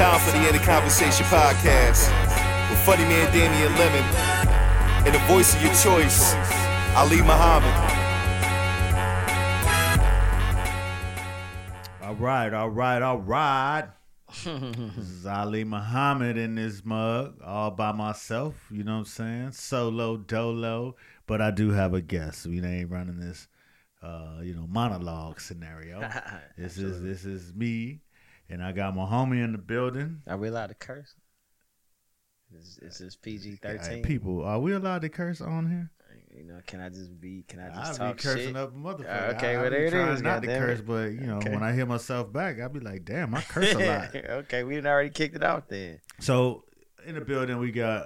Time for the End of Conversation podcast with funny man Damian Lemon and the voice of your choice, Ali Muhammad. All right. This is Ali Muhammad in this mug, all by myself. You know what I'm saying? Solo dolo, but I do have a guest. We ain't running this, monologue scenario. This is me, and I got my homie in the building. Are we allowed to curse? Is this PG-13? People, are we allowed to curse on here? You know, can I just I'll talk be cursing shit? up a motherfucker. Okay, well, there it is. Not to curse, it. but when I hear myself back, I'll be like, damn, I curse a lot. Okay, we done already kicked it out then. So in the building, we got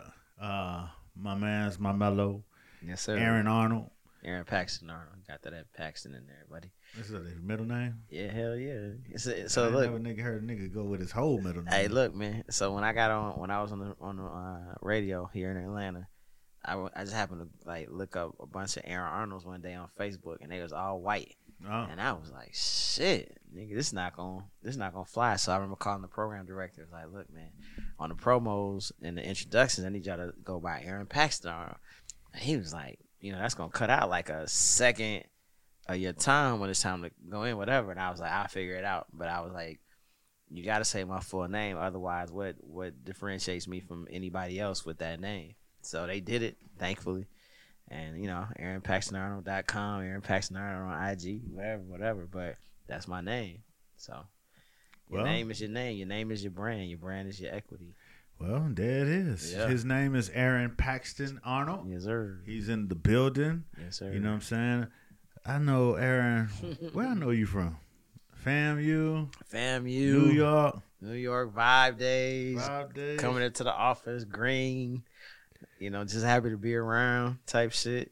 my mellow, yes sir, Aaron Arnold. Aaron Paxton Arnold. Got that Paxton in there, buddy. This is his middle name? Yeah, hell yeah. So look, I never heard a nigga go with his whole middle name. Hey, look, man. So when I was on the radio here in Atlanta, I just happened to look up a bunch of Aaron Arnolds one day on Facebook, and they was all white, and I was like, shit, nigga, this not gonna fly. So I remember calling the program director. I was like, look, man, on the promos and the introductions, I need y'all to go by Aaron Paxton Arnold. And he was like, that's gonna cut out like a second of your time when it's time to go in, whatever. And I was like, I'll figure it out. But I was like, you got to say my full name, otherwise, what differentiates me from anybody else with that name? So they did it, thankfully. And, AaronPaxtonArnold.com, Aaron Paxton Arnold on IG, whatever. But that's my name. So your name is your name. Your name is your brand. Your brand is your equity. Well, there it is. Yeah. His name is Aaron Paxton Arnold. Yes, sir. He's in the building. Yes, sir. You know what I'm saying? I know Aaron. Where I know you from? FAMU. New York. 5 days. Coming into the office, green. Just happy to be around type shit,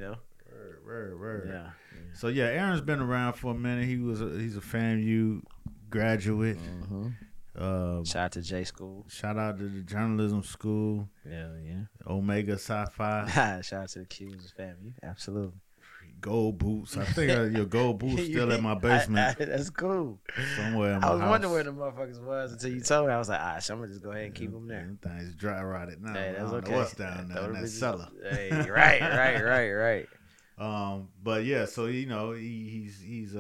Word. Yeah. So, Aaron's been around for a minute. He's a FAMU graduate. Mm-hmm. Shout out to J School. Shout out to the journalism school. Hell yeah. Omega Sci-Fi. Shout out to the Q's FAMU. Absolutely. Gold boots. I think your gold boots still in my basement. That's cool. Somewhere in my house. I was wondering where the motherfuckers was until you told me. I was like, so I'm going to just go ahead and keep them there. Them things dry rotted now. Hey, that's I don't okay. know what's down there in that cellar. Hey, right. But yeah, so he's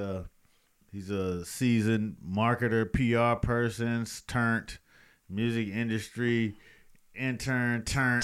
a seasoned marketer, PR person, turned music industry intern, turned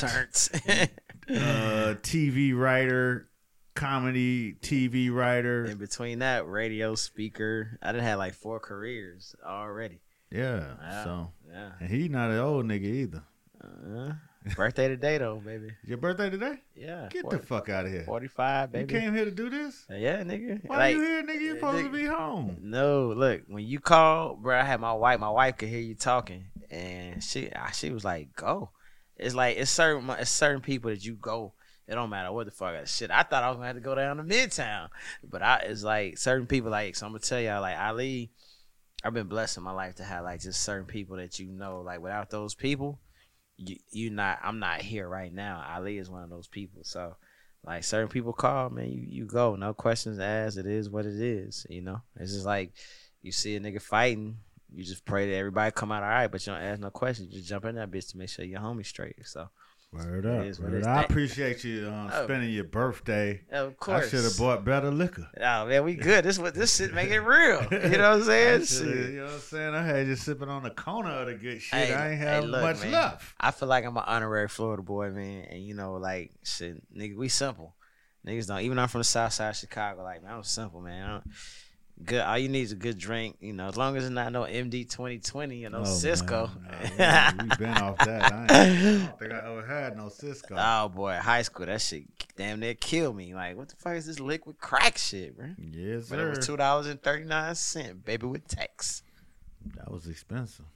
TV writer. Comedy TV writer. In between that, radio speaker. I done had like 4 careers already. Yeah. And he not an old nigga either. Birthday today though, baby. Your birthday today? Yeah. Get the fuck out of here. 45, baby. You came here to do this? Yeah, nigga. Why you here, nigga? You supposed to be home. No, look, when you called, bro, I had my wife could hear you talking, and she was like, go. It's like it's certain people that you go. It don't matter what the fuck shit. I thought I was gonna have to go down to Midtown, but it's like certain people. Like, so I'm gonna tell y'all, like Ali, I've been blessed in my life to have like just certain people that like without those people, I'm not here right now. Ali is one of those people. So like certain people call, man, you go, no questions asked. It is what it is. It's just like you see a nigga fighting, you just pray that everybody come out all right, but you don't ask no questions. You just jump in that bitch to make sure your homie straight. So. Word up. I appreciate you spending your birthday. Of course. I should have bought better liquor. Oh, man, we good. This shit make it real. You know what I'm saying? You know what I'm saying? I had you sipping on the corner of the good shit. I ain't have much man, left. I feel like I'm an honorary Florida boy, man. And, shit, nigga, we simple. Niggas don't. Even I'm from the south side of Chicago. Like, man, I'm simple, man. Good. All you need is a good drink, as long as it's not no MD 2020 or no Cisco. We've been off that. I don't think I ever had no Cisco. Oh boy, high school, that shit damn near killed me. Like, what the fuck is this liquid crack shit, bro? Yes, sir. But it was $2.39, baby, with tax. That was expensive.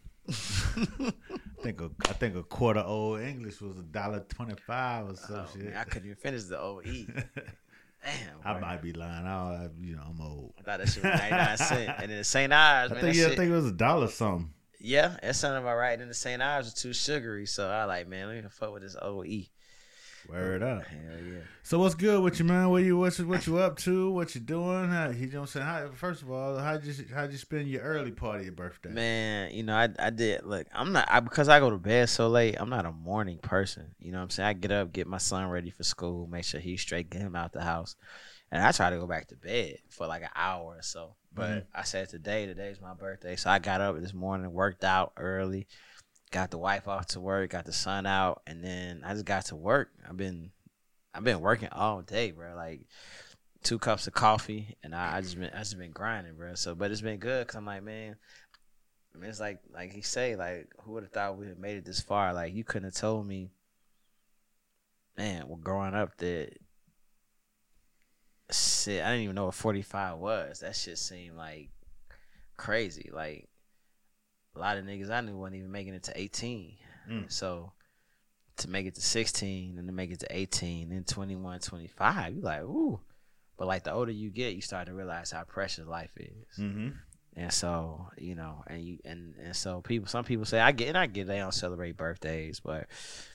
I think a quarter old English was $1.25 or some shit. Man, I couldn't even finish the OE. Damn, I might be lying. I'm old. I thought that shit was 99 cents. And then the St. Ives, man. I think it was $1 something. Yeah, that sounded about right. And then the St. Ives was too sugary. So I like, man, let me fuck with this OE. Word up. Hell yeah. So what's good with you, man? What you up to? What you doing? You know what I'm saying? First of all, how'd you spend your early part of your birthday? Man, you know, I did. Look, because I go to bed so late, I'm not a morning person. You know what I'm saying? I get up, get my son ready for school, make sure he's straight, get him out the house. And I try to go back to bed for like an hour or so. But I said today's my birthday. So I got up this morning, worked out early, got the wife off to work, got the son out, and then I just got to work. I've been working all day, bro. Like 2 cups of coffee, and I just been grinding, bro. So, but it's been good because I'm like, man, I mean, it's like he say, like, who would have thought we had made it this far? Like, you couldn't have told me, man, well, growing up that shit, I didn't even know what 45 was. That shit seemed like crazy. Like, a lot of niggas I knew wasn't even making it to 18. So to make it to 16 and to make it to 18, then 21, 25, you like, ooh. But like the older you get, you start to realize how precious life is. Mm-hmm. And so, you know, and so some people say I get they don't celebrate birthdays, but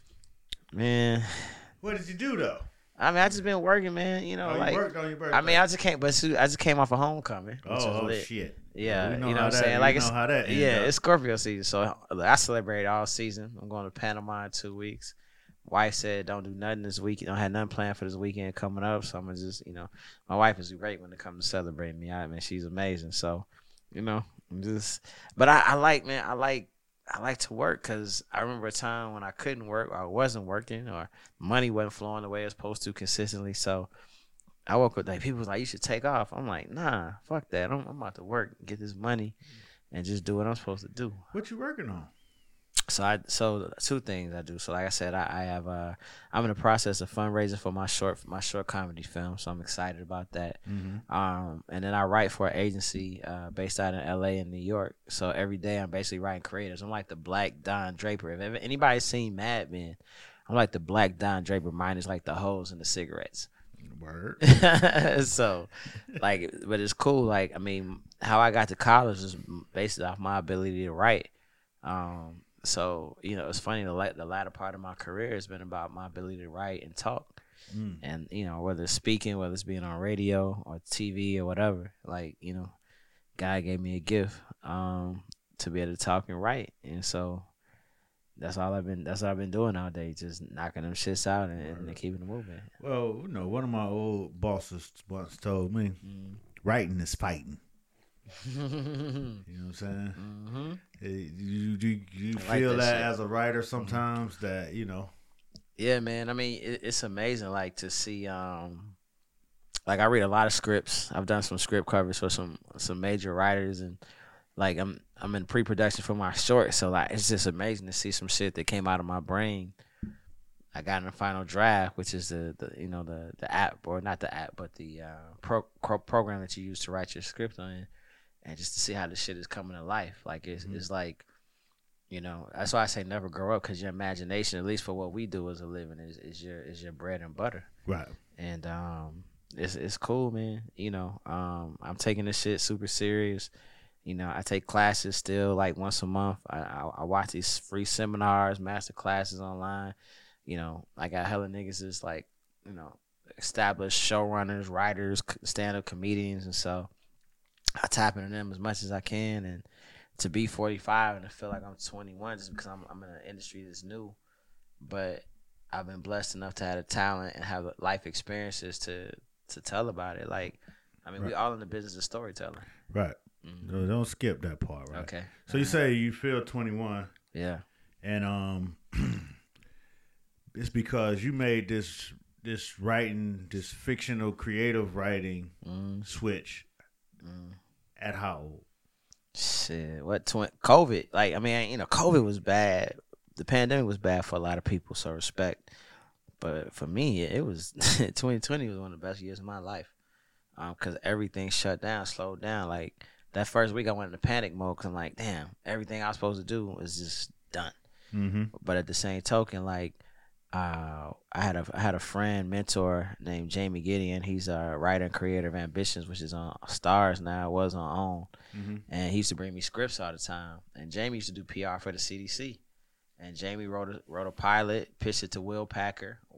man, what did you do though? I mean, I just been working, man. You know, you worked on your birthday. I mean, I just came off a homecoming. Oh shit. Yeah, you know what I'm saying? Like, it's it's Scorpio season, so I celebrate all season. I'm going to Panama in 2 weeks. Wife said don't do nothing this week. Don't have nothing planned for this weekend coming up, so I'm gonna just, you know, my wife is great when it comes to celebrating me. I mean, she's amazing. So, you know, but I like to work because I remember a time when I couldn't work, or I wasn't working, or money wasn't flowing the way it's supposed to consistently. So I woke up, like, people was like, you should take off. I'm like, nah, fuck that. I'm about to work, get this money, and just do what I'm supposed to do. What you working on? So 2 things I do. So like I said, I'm in the process of fundraising for my short comedy film. So I'm excited about that. Mm-hmm. And then I write for an agency based out in LA and New York. So every day I'm basically writing creators. I'm like the Black Don Draper. If anybody's seen Mad Men, I'm like the Black Don Draper. Mine is like the hoes and the cigarettes. Word. So, like, but it's cool. Like, I mean, how I got to college is based off my ability to write. So, you know, it's funny, the latter part of my career has been about my ability to write and talk. And, you know, whether it's speaking, whether it's being on radio or TV or whatever, like, you know, God gave me a gift to be able to talk and write. And so that's what I've been doing all day, just knocking them shits out and keeping it moving. Well, you know, one of my old bosses once told me, writing is fighting. You know what I'm saying? Mm-hmm. You feel that as a writer sometimes, that, you know? Yeah, man. I mean, it's amazing, like, to see. Like, I read a lot of scripts. I've done some script covers for some major writers, and like I'm in pre-production for my short. So like, it's just amazing to see some shit that came out of my brain. I got in the final draft, which is the app, or not the app, but the program that you use to write your script on. And just to see how this shit is coming to life. Like, it's like, you know, that's why I say never grow up, because your imagination, at least for what we do as a living, is your bread and butter. Right. And it's cool, man. You know, I'm taking this shit super serious. You know, I take classes still, like, once a month. I watch these free seminars, master classes online. You know, I got hella niggas that's like, you know, established showrunners, writers, stand-up comedians, and so I tap into them as much as I can. And to be 45 and to feel like I'm 21 just because I'm in an industry that's new, but I've been blessed enough to have the talent and have life experiences to tell about it. Like, I mean, we all in the business of storytelling. Right. Mm-hmm. Don't skip that part, right? Okay. So you say you feel 21. Yeah. And it's because you made this writing, this fictional creative writing switch at how old? Shit, COVID. Like, I mean, you know, COVID was bad. The pandemic was bad for a lot of people, so respect. But for me, it was 2020 was one of the best years of my life, because everything shut down, slowed down. Like, that first week, I went into panic mode because I'm like, damn, everything I was supposed to do is just done. Mm-hmm. But at the same token, like, I had a friend, mentor named Jamie Gideon. He's a writer and creator of Ambitions, which is on Stars now. It was on OWN. Mm-hmm. And he used to bring me scripts all the time. And Jamie used to do PR for the CDC. And Jamie wrote a pilot, pitched it to Will Packer.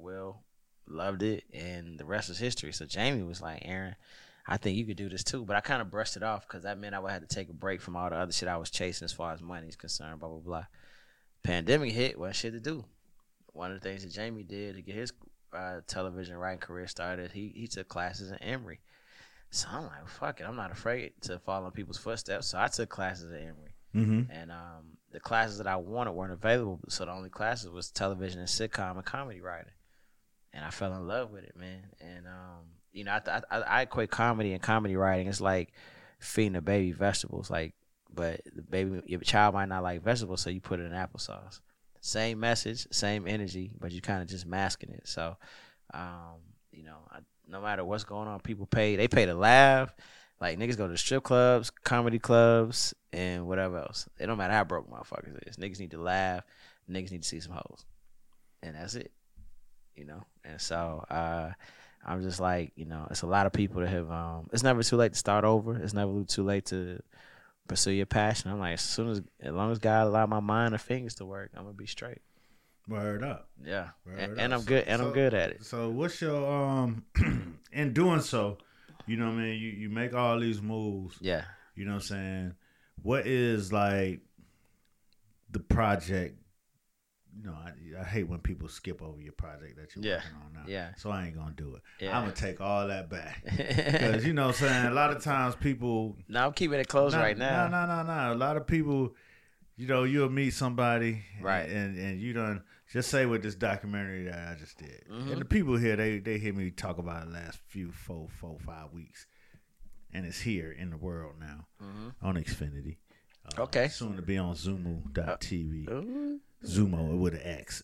Will loved it, and the rest was history. So Jamie was like, Aaron, I think you could do this too. But I kind of brushed it off because that meant I would have to take a break from all the other shit I was chasing as far as money is concerned, blah, blah, blah. Pandemic hit, what shit to do? One of the things that Jamie did to get his television writing career started, he took classes in Emory. So I'm like, fuck it, I'm not afraid to follow in people's footsteps. So I took classes at Emory. Mm-hmm. And the classes that I wanted weren't available. So the only classes was television and sitcom and comedy writing. And I fell in love with it, man. And, you know, I equate comedy and comedy writing. It's like feeding a baby vegetables. Like, but your child might not like vegetables, so you put it in applesauce. Same message, same energy, but you kind of just masking it. So, you know, no matter what's going on, people pay. They pay to laugh. Like, niggas go to strip clubs, comedy clubs, and whatever else. It don't matter how broke motherfuckers is. Niggas need to laugh. Niggas need to see some hoes. And that's it. You know? And so, I'm just like, you know, it's a lot of people that have, it's never too late to start over. It's never too late to pursue your passion. I'm like, as long as God allow my mind and fingers to work, I'm going to be straight. Word up. Yeah. Word and up. I'm good. And I'm good at it. So what's your, in doing so, you know what I mean? You make all these moves. Yeah. You know what I'm saying? What is like the project? You know, I hate when people skip over your project that you're working on now. Yeah. So I ain't gonna do it. Yeah. I'm gonna take all that back because you know what I'm saying. A lot of times people. No, I'm keeping it close right now. No. A lot of people, you know, you'll meet somebody, right, and you done just say with this documentary that I just did, mm-hmm. and the people here they hear me talk about it the last few 4-5 weeks, and it's here in the world now on Xfinity. Okay. Soon to be on Zumo.tv. Zumo with an X,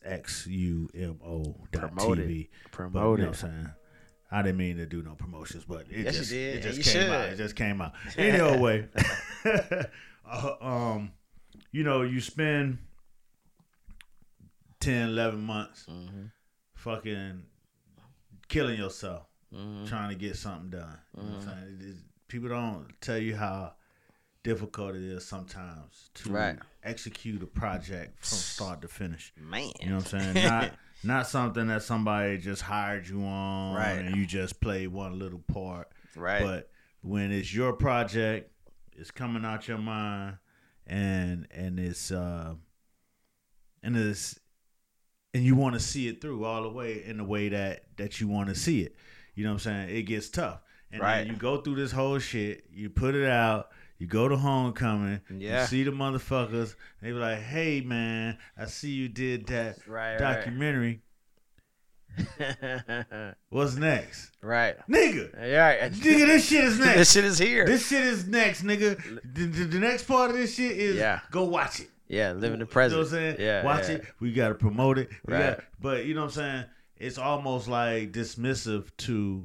XUMO.tv. Promote but, you know it. what I'm saying? I didn't mean to do no promotions, but it yes, just, you did. it just you came should. out. It just came out. Anyway, you know, you spend 10, 11 months fucking killing yourself trying to get something done. You know what I'm saying? People don't tell you how difficult it is sometimes to execute a project from start to finish. Man. You know what I'm saying? Not something that somebody just hired you on and you just play one little part. Right. But when it's your project, it's coming out your mind and you want to see it through all the way in the way that you want to see it. You know what I'm saying? It gets tough. And then you go through this whole shit, you put it out, you go to homecoming, you see the motherfuckers, they be like, hey, man, I see you did that documentary. What's next? Right. Nigga. Nigga, this shit is next. This shit is here. This shit is next, nigga. The next part of this shit is go watch it. Yeah, live in the present. You know what I'm saying? Yeah, watch it. We got to promote it. Right. But you know what I'm saying? It's almost like dismissive to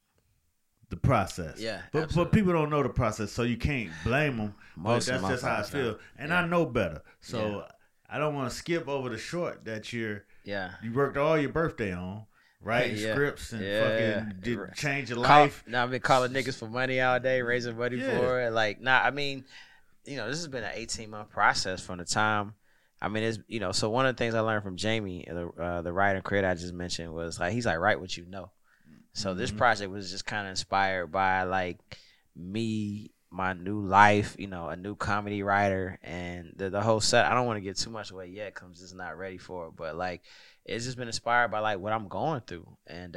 the process. Yeah, but people don't know the process, so you can't blame them. But that's just how I feel. And I know better. So I don't want to skip over the short that you worked all your birthday on. Writing scripts and fucking change your life. Now I've been calling niggas for money all day, raising money for it. Like, I mean, you know, this has been an 18-month process from the time. I mean, it's, you know, so one of the things I learned from Jamie, the writer and creator I just mentioned, was like, he's like, write what you know. So this project was just kind of inspired by like me, my new life, you know, a new comedy writer, and the whole set. I don't want to get too much away yet because I'm just not ready for it. But like, it's just been inspired by like what I'm going through. And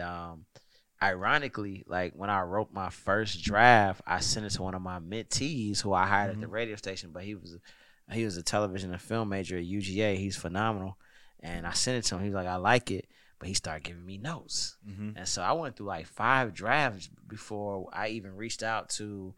ironically, like when I wrote my first draft, I sent it to one of my mentees who I hired at the radio station. But he was a television and film major at UGA. He's phenomenal. And I sent it to him. He was like, I like it. But he started giving me notes. And so I went through like 5 drafts before I even reached out to,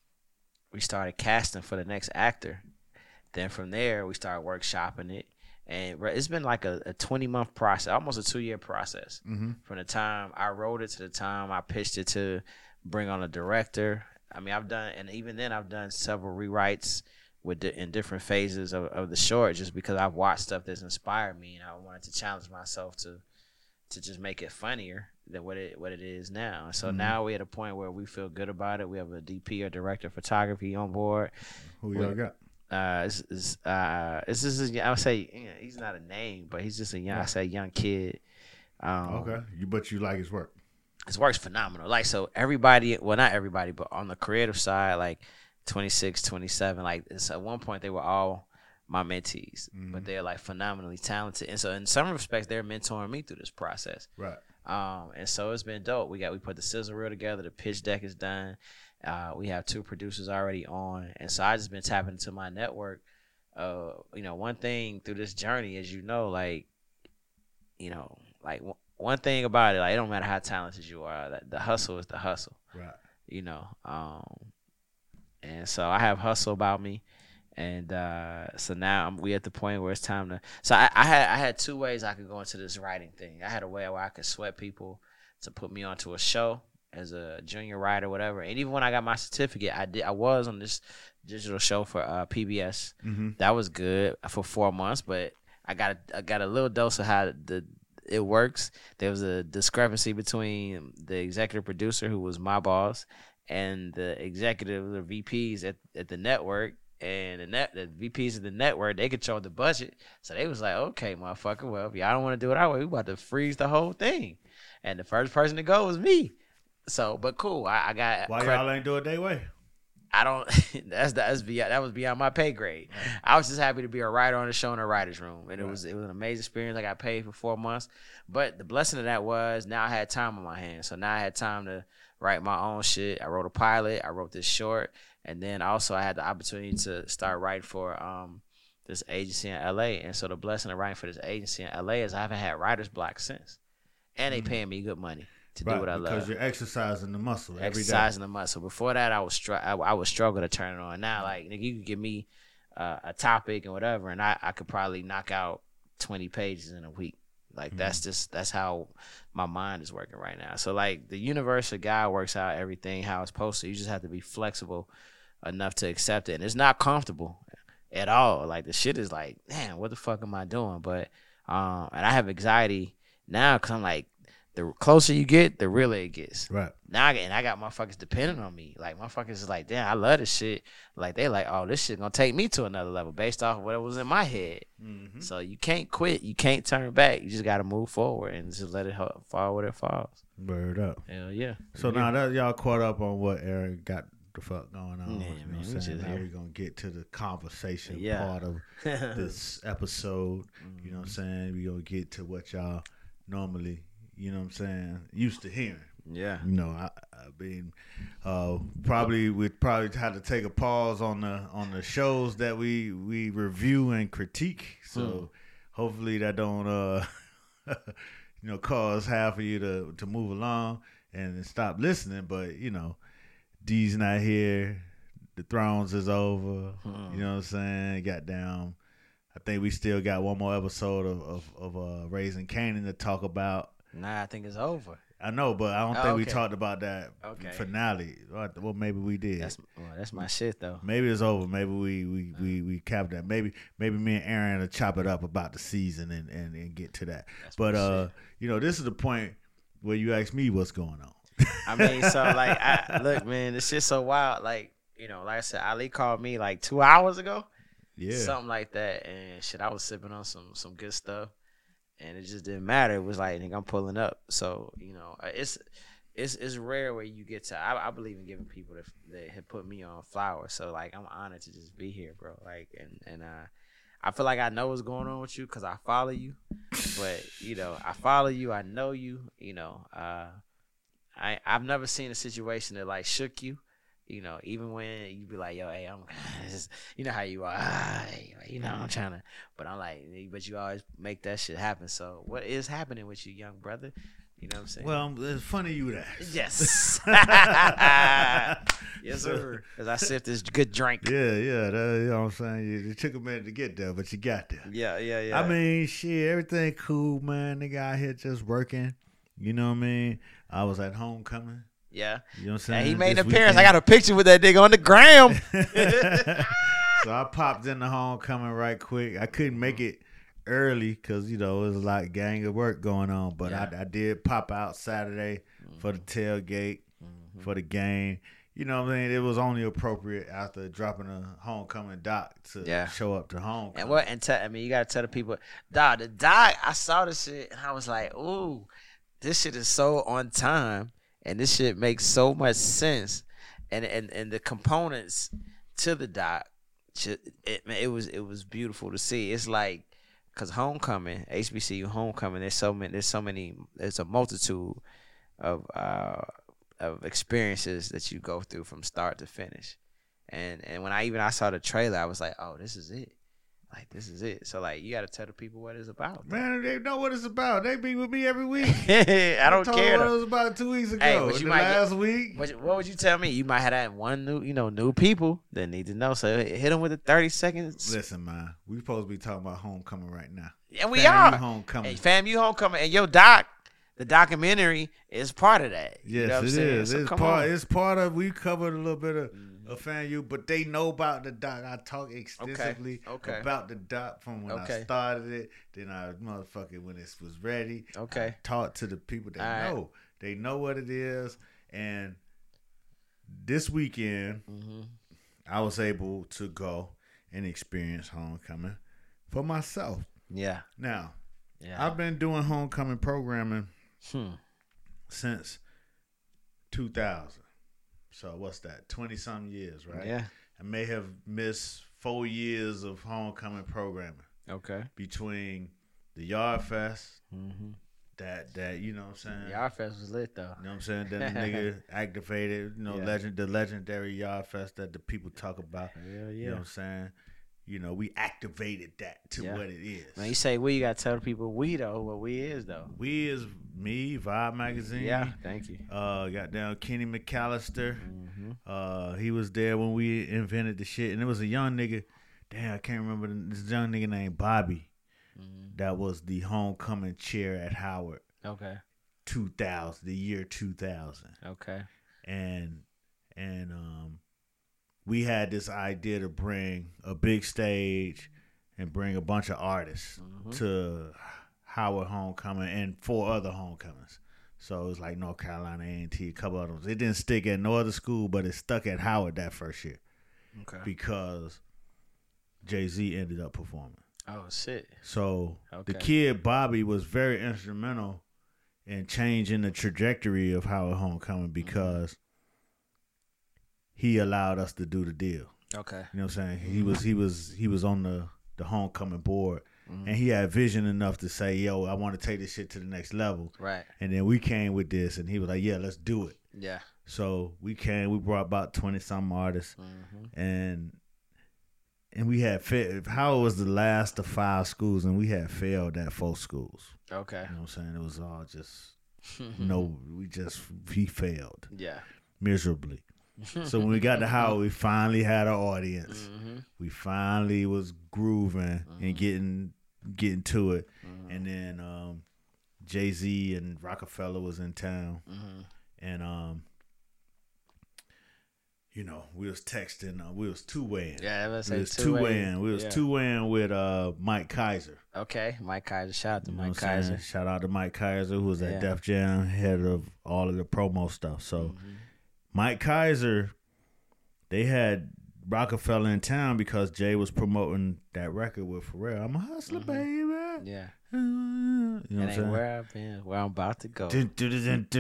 we started casting for the next actor. Then from there, we started workshopping it. And it's been like a 20-month process, almost a 2-year process. From the time I wrote it to the time I pitched it to bring on a director. I mean, I've done several rewrites in different phases of the short, just because I've watched stuff that's inspired me, and I wanted to challenge myself to just make it funnier than what it is now. So now we're at a point where we feel good about it. We have a DP or director of photography on board. Who y'all got? It's just I would say, you know, he's not a name, but he's just a young kid. Okay, but you like his work. His work's phenomenal. Like, so everybody, well, not everybody, but on the creative side, like 26, 27, like it's, at one point they were all my mentees, but they're like phenomenally talented. And so in some respects, they're mentoring me through this process. Right. And so it's been dope. We put the sizzle reel together. The pitch deck is done. We have 2 producers already on. And so I just been tapping into my network. One thing through this journey is, like, one thing about it, like, it don't matter how talented you are, that the hustle is the hustle. Right. And so I have hustle about me. And so now we at the point where it's time to. So I had 2 ways I could go into this writing thing. I had a way where I could sweat people to put me onto a show as a junior writer, whatever. And even when I got my certificate, I was on this digital show for PBS. That was good for 4 months, but I got a little dose of how it works. There was a discrepancy between the executive producer, who was my boss, and the executive, the VPs at the network. And the VPs of the network, they controlled the budget. So they was like, okay, motherfucker, well, if y'all don't want to do it our way, we about to freeze the whole thing. And the first person to go was me. So, but cool. I got. Why y'all ain't do it their way? I don't. That was beyond my pay grade. Right. I was just happy to be a writer on the show in the writers' room, and it was an amazing experience. I got paid for 4 months, but the blessing of that was now I had time on my hands. So now I had time to write my own shit. I wrote a pilot. I wrote this short, and then also I had the opportunity to start writing for this agency in LA. And so the blessing of writing for this agency in LA is I haven't had writer's block since, and they paying me good money to do what I love. Because you're exercising the muscle every day. Exercising the muscle. Before that, I would struggle to turn it on. Now, like, you could give me a topic and whatever, and I could probably knock out 20 pages in a week. Like, that's how my mind is working right now. So, like, the universe of God works out everything how it's supposed to. You just have to be flexible enough to accept it. And it's not comfortable at all. Like, the shit is like, man, what the fuck am I doing? But, and I have anxiety now because I'm like, the closer you get, the realer it gets. Right. Now, I got motherfuckers depending on me. Like, motherfuckers is like, damn, I love this shit. Like, they like, oh, this shit gonna take me to another level based off of what was in my head. So you can't quit. You can't turn back. You just got to move forward and just let it fall where it falls. Word up. Hell yeah. So now that y'all caught up on what Eric got the fuck going on, yeah, you know what I'm saying? Now we're going to get to the conversation part of this episode. You know what I'm saying? We're going to get to what y'all normally, you know what I'm saying, used to hearing. Yeah. You know, I mean, we'd probably have to take a pause on the shows that we review and critique. So hopefully that don't cause half of you to move along and stop listening. But you know, D's not here. The Thrones is over. You know what I'm saying? Goddamn. I think we still got one more episode of Raising Kanan to talk about. Nah, I think it's over. I know, but I don't think we talked about that finale. Well, maybe we did. That's my shit though. Maybe it's over. Maybe we capped that. Maybe me and Aaron will chop it up about the season and get to that. But this is the point where you ask me what's going on. I mean, so like, look, man, this shit's so wild. Like, like I said, Ali called me like 2 hours ago. Yeah, something like that, and shit, I was sipping on some good stuff. And it just didn't matter. It was like, nigga, I'm pulling up. So, it's rare where you get to. I believe in giving people that have put me on flowers. So, like, I'm honored to just be here, bro. Like, and I feel like I know what's going on with you because I follow you. But I follow you. I know you. I've never seen a situation that like shook you. Even when you be like, yo, hey, I'm just, how you are, I'm trying to, but I'm like, but you always make that shit happen. So what is happening with you, young brother? You know what I'm saying? Well, it's funny you would ask. Yes. Yes, sir. Because I sipped this good drink. Yeah. You know what I'm saying? It took a minute to get there, but you got there. Yeah. I mean, shit, everything cool, man. Nigga out here just working. You know what I mean? I was at homecoming. Yeah. You know what I'm saying? And he made an appearance. I got a picture with that nigga on the gram. So I popped in the homecoming right quick. I couldn't make it early because, it was a lot of gang of work going on. But I did pop out Saturday for the tailgate, for the game. you know what I mean, it was only appropriate after dropping a homecoming doc to show up to homecoming. And you gotta tell the people, the doc, I saw this shit and I was like, ooh, this shit is so on time and this shit makes so much sense. And the components to the doc, it was beautiful to see. It's like, cause homecoming, HBCU homecoming, there's a multitude of experiences that you go through from start to finish. And when I saw the trailer, I was like, oh, this is it. Like, this is it. So, like, you got to tell the people what it's about. Man, they know what it's about. They be with me every week. I don't care. What it was about 2 weeks ago. Hey, but you last week. What would you tell me? You might have that one new people that need to know. So, hit them with the 30 seconds. Listen, man. We supposed to be talking about homecoming right now. And we are. Homecoming. Hey, FAMU homecoming. And your doc, the documentary, is part of that. Yes, you know what it is. So it's part of. We covered a little bit of FAMU, but they know about the doc. I talk extensively about the doc from when I started it. Then I when it was ready. I talked to the people that know. They know what it is. And this weekend, I was able to go and experience homecoming for myself. Yeah. Now, I've been doing homecoming programming since 2000. So what's that? 20-something years, right? Yeah. I may have missed 4 years of homecoming programming. Okay. Between the Yard Fest, that you know what I'm saying? Yard Fest was lit though. You know what I'm saying? Then the nigga activated, the legendary Yard Fest that the people talk about. Yeah. You know what I'm saying? You know, we activated that to what it is. When you say we, you gotta tell the people we though, what we is though. We is me, Vibe Magazine. Yeah, thank you. Got down Kenny McAllister. He was there when we invented the shit, and it was a young nigga. Damn, I can't remember this young nigga named Bobby. That was the homecoming chair at Howard. Okay. 2000, the year 2000. Okay. And we had this idea to bring a big stage and bring a bunch of artists to Howard homecoming and 4 other homecomings. So it was like North Carolina A&T, a couple of them. It didn't stick at no other school, but it stuck at Howard that first year. Okay. Because Jay-Z ended up performing. Oh, shit. So the kid, Bobby, was very instrumental in changing the trajectory of Howard homecoming because he allowed us to do the deal. Okay. You know what I'm saying? He was on the homecoming board, and he had vision enough to say, yo, I want to take this shit to the next level. Right. And then we came with this, and he was like, yeah, let's do it. Yeah. So we brought about 20-some artists, and we had Howard was the last of 5 schools, and we had failed at 4 schools. Okay. You know what I'm saying? It was all just, he failed. Yeah. Miserably. So when we got to Howard, we finally had an audience. We finally was grooving and getting to it. And then Jay-Z and Rockefeller was in town. And we was texting. We was two-waying. Yeah, let's say we was two-waying. We was two-waying with Mike Kaiser. Okay, Mike Kaiser. Shout out to Mike Kaiser. Shout out to Mike Kaiser, who was at Def Jam, head of all of the promo stuff. So Mike Kaiser, they had Rockefeller in town because Jay was promoting that record with Pharrell. I'm a hustler, baby. Yeah. You know what I'm saying? Where I've been, where I'm about to go. Just give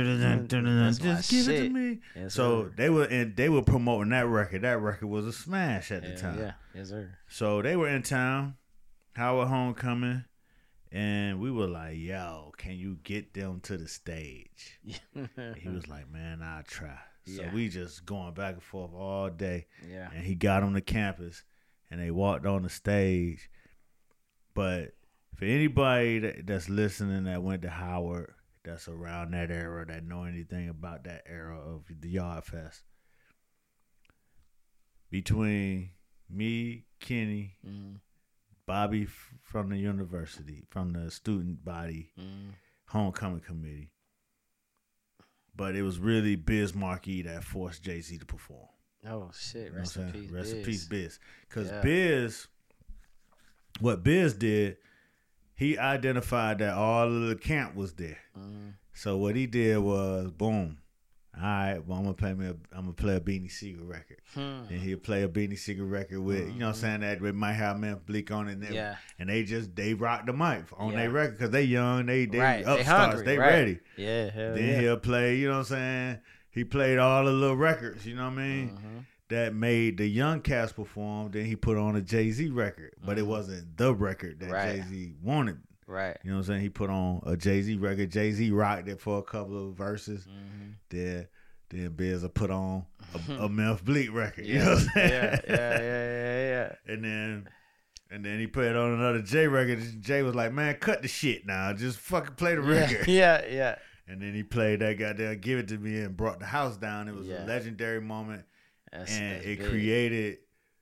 it to me. Yes, so they were promoting that record. That record was a smash at the time. Yeah, yes, sir. So they were in town, Howard homecoming, and we were like, yo, can you get them to the stage? He was like, man, I'll try. So we just going back and forth all day. Yeah. And he got on the campus, and they walked on the stage. But for anybody that's listening that went to Howard, that's around that era, that know anything about that era of the Yard Fest, between me, Kenny, Bobby from the university, from the student body, homecoming committee, but it was really Biz Markie that forced Jay-Z to perform. Oh, shit. Rest in peace, Rest in peace, Biz. Because what Biz did, he identified that all of the camp was there. So what he did was, boom, all right, well, I'm gonna play a Beanie Sigel record. And he'll play a Beanie Sigel record with, you know what I'm saying, that it might have Memphis Bleek on it. And they rock the mic on their record because they young, they upstarts, they ready. Yeah, then he'll play, you know what I'm saying, he played all the little records, you know what I mean, that made the young cats perform. Then he put on a Jay-Z record, but it wasn't the record that Jay-Z wanted. Right. You know what I'm saying? He put on a Jay-Z record. Jay-Z rocked it for a couple of verses. Then Biz put on a Memphis Bleek record. You know what I'm saying? Yeah. And then he put on another Jay record. Jay was like, man, cut the shit now. Just fucking play the record. Yeah. And then he played that goddamn Give It To Me and brought the house down. It was a legendary moment. That's it big. Created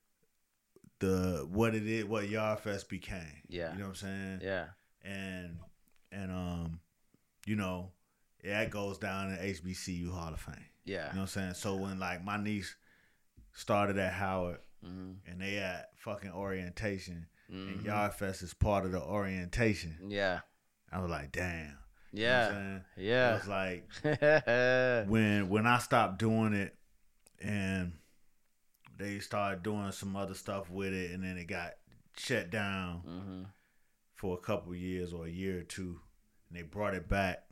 what Yard Fest became. Yeah. You know what I'm saying? Yeah. And you know, that goes down in HBCU Hall of Fame. Yeah. You know what I'm saying? So when like my niece started at Howard and they had fucking orientation and Yard Fest is part of the orientation. Yeah. I was like, damn. Yeah. You know what I'm saying? Yeah. It was like when I stopped doing it and they started doing some other stuff with it and then it got shut down for a couple of years or a year or two, and they brought it back.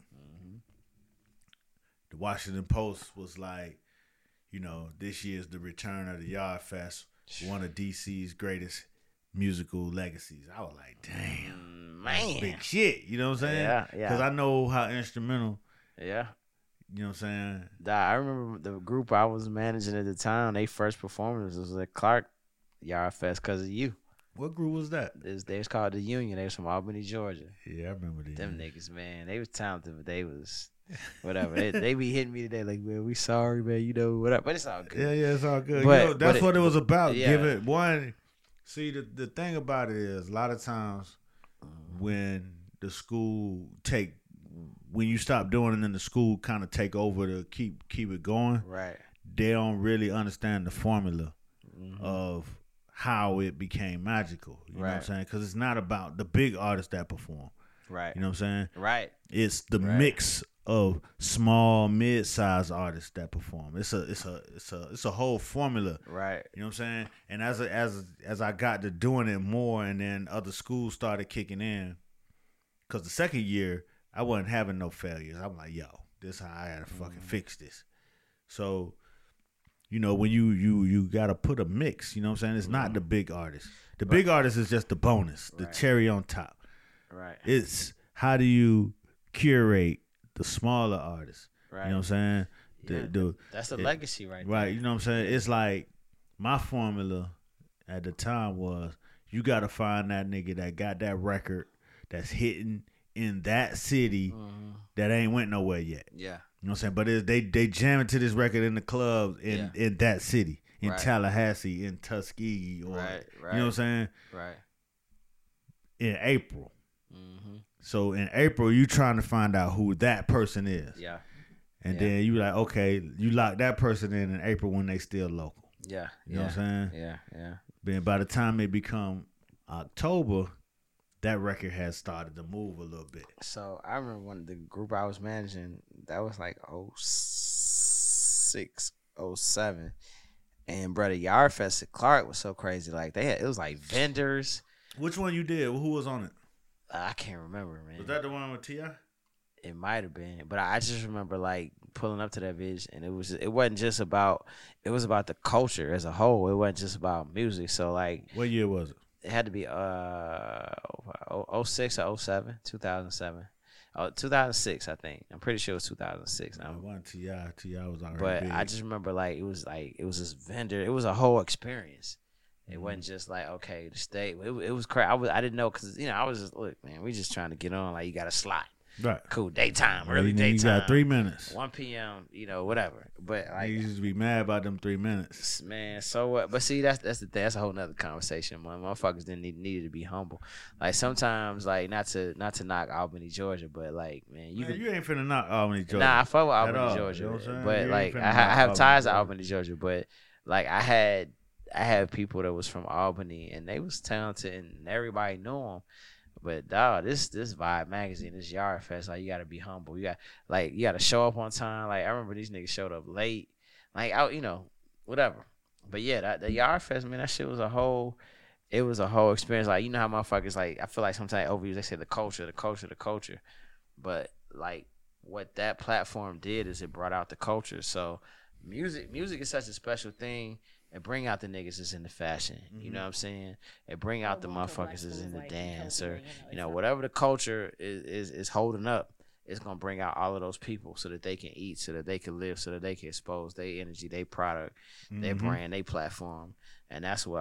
The Washington Post was like, you know, this year's the return of the Yard Fest, one of DC's greatest musical legacies. I was like, damn, man, big shit. You know what I'm saying? Yeah. Because I know how instrumental. Yeah. You know what I'm saying? I remember the group I was managing at the time. They first performance was at Clark Yard Fest because of you. What group was that? They was called The Union. They was from Albany, Georgia. Yeah, I remember that. Them niggas, man. They was talented, but they was whatever. they be hitting me today like, man, we sorry, man. You know, whatever. But it's all good. Yeah, it's all good. But, you know, that's what it was about. Yeah. Give it one. See, the thing about it is a lot of times when the school when you stop doing it and the school kind of take over to keep it going, right? They don't really understand the formula of how it became magical. You know what I'm saying? Because it's not about the big artists that perform. Right. You know what I'm saying? Right. It's the mix of small, mid-sized artists that perform. It's a whole formula. Right. You know what I'm saying? And as I got to doing it more, and then other schools started kicking in, because the second year I wasn't having no failures. I'm like, yo, this how I gotta fucking fix this. So, you know, when you gotta put a mix, you know what I'm saying? It's not the big artist. The big artist is just the bonus, the cherry on top. Right. It's how do you curate the smaller artists? Right. You know what I'm saying? Yeah, that's the legacy right there. Right. You know what I'm saying? It's like my formula at the time was you gotta find that nigga that got that record that's hitting in that city that ain't went nowhere yet. Yeah. You know what I'm saying? But they jamming to this record in the clubs in that city, in Tallahassee, in Tuskegee, or you know what I'm saying? Right. In April. So in April, you trying to find out who that person is. Yeah. And then you like, okay, you lock that person in April when they still local. Yeah. You know what I'm saying? Yeah. Then by the time it become October, that record has started to move a little bit. So I remember when the group I was managing, that was like 06, 07. And brother, Yard Fest at Clark was so crazy. Like it was like vendors. Which one you did? Who was on it? I can't remember, man. Was that the one with T.I.? It might have been, but I just remember like pulling up to that bitch, and it wasn't just about, it was about the culture as a whole. It wasn't just about music. So like, what year was it? It had to be 06 or 07, 2007. 2006, I think. I'm pretty sure it was 2006. I wasn't T.I. T.I. was already but big. I just remember it was this vendor. It was a whole experience. It wasn't just like, okay, the state. It was crazy. I didn't know because, I was just, look, man, we just trying to get on. Like, you got a slot. Right. Cool. Daytime. Early daytime. You got 3 minutes. 1 p.m., whatever. But like, you just be mad about them 3 minutes. Man, so what? But see, that's the thing. That's a whole nother conversation. Motherfuckers needed to be humble. Like sometimes, like not to knock Albany, Georgia, but like, man, you ain't finna knock Albany, Georgia. Nah, I fuck with Albany, Georgia. You know but like, I have ties to Albany, Georgia. But like, I had people that was from Albany, and they was talented, and everybody knew them. But dog, this Vibe magazine, this Yard Fest, like you gotta be humble. You gotta show up on time. Like I remember these niggas showed up late, like out, whatever. But yeah, the Yard Fest, man, that shit was a whole experience. Like you know how motherfuckers like I feel like sometimes overuse they say the culture, but like what that platform did is it brought out the culture. So music is such a special thing. It bring out the niggas that's in the fashion. Mm-hmm. You know what I'm saying? It bring out the motherfuckers that's in the dance or, whatever the culture is holding up, it's going to bring out all of those people so that they can eat, so that they can live, so that they can expose their energy, their product, their brand, their platform. And that's what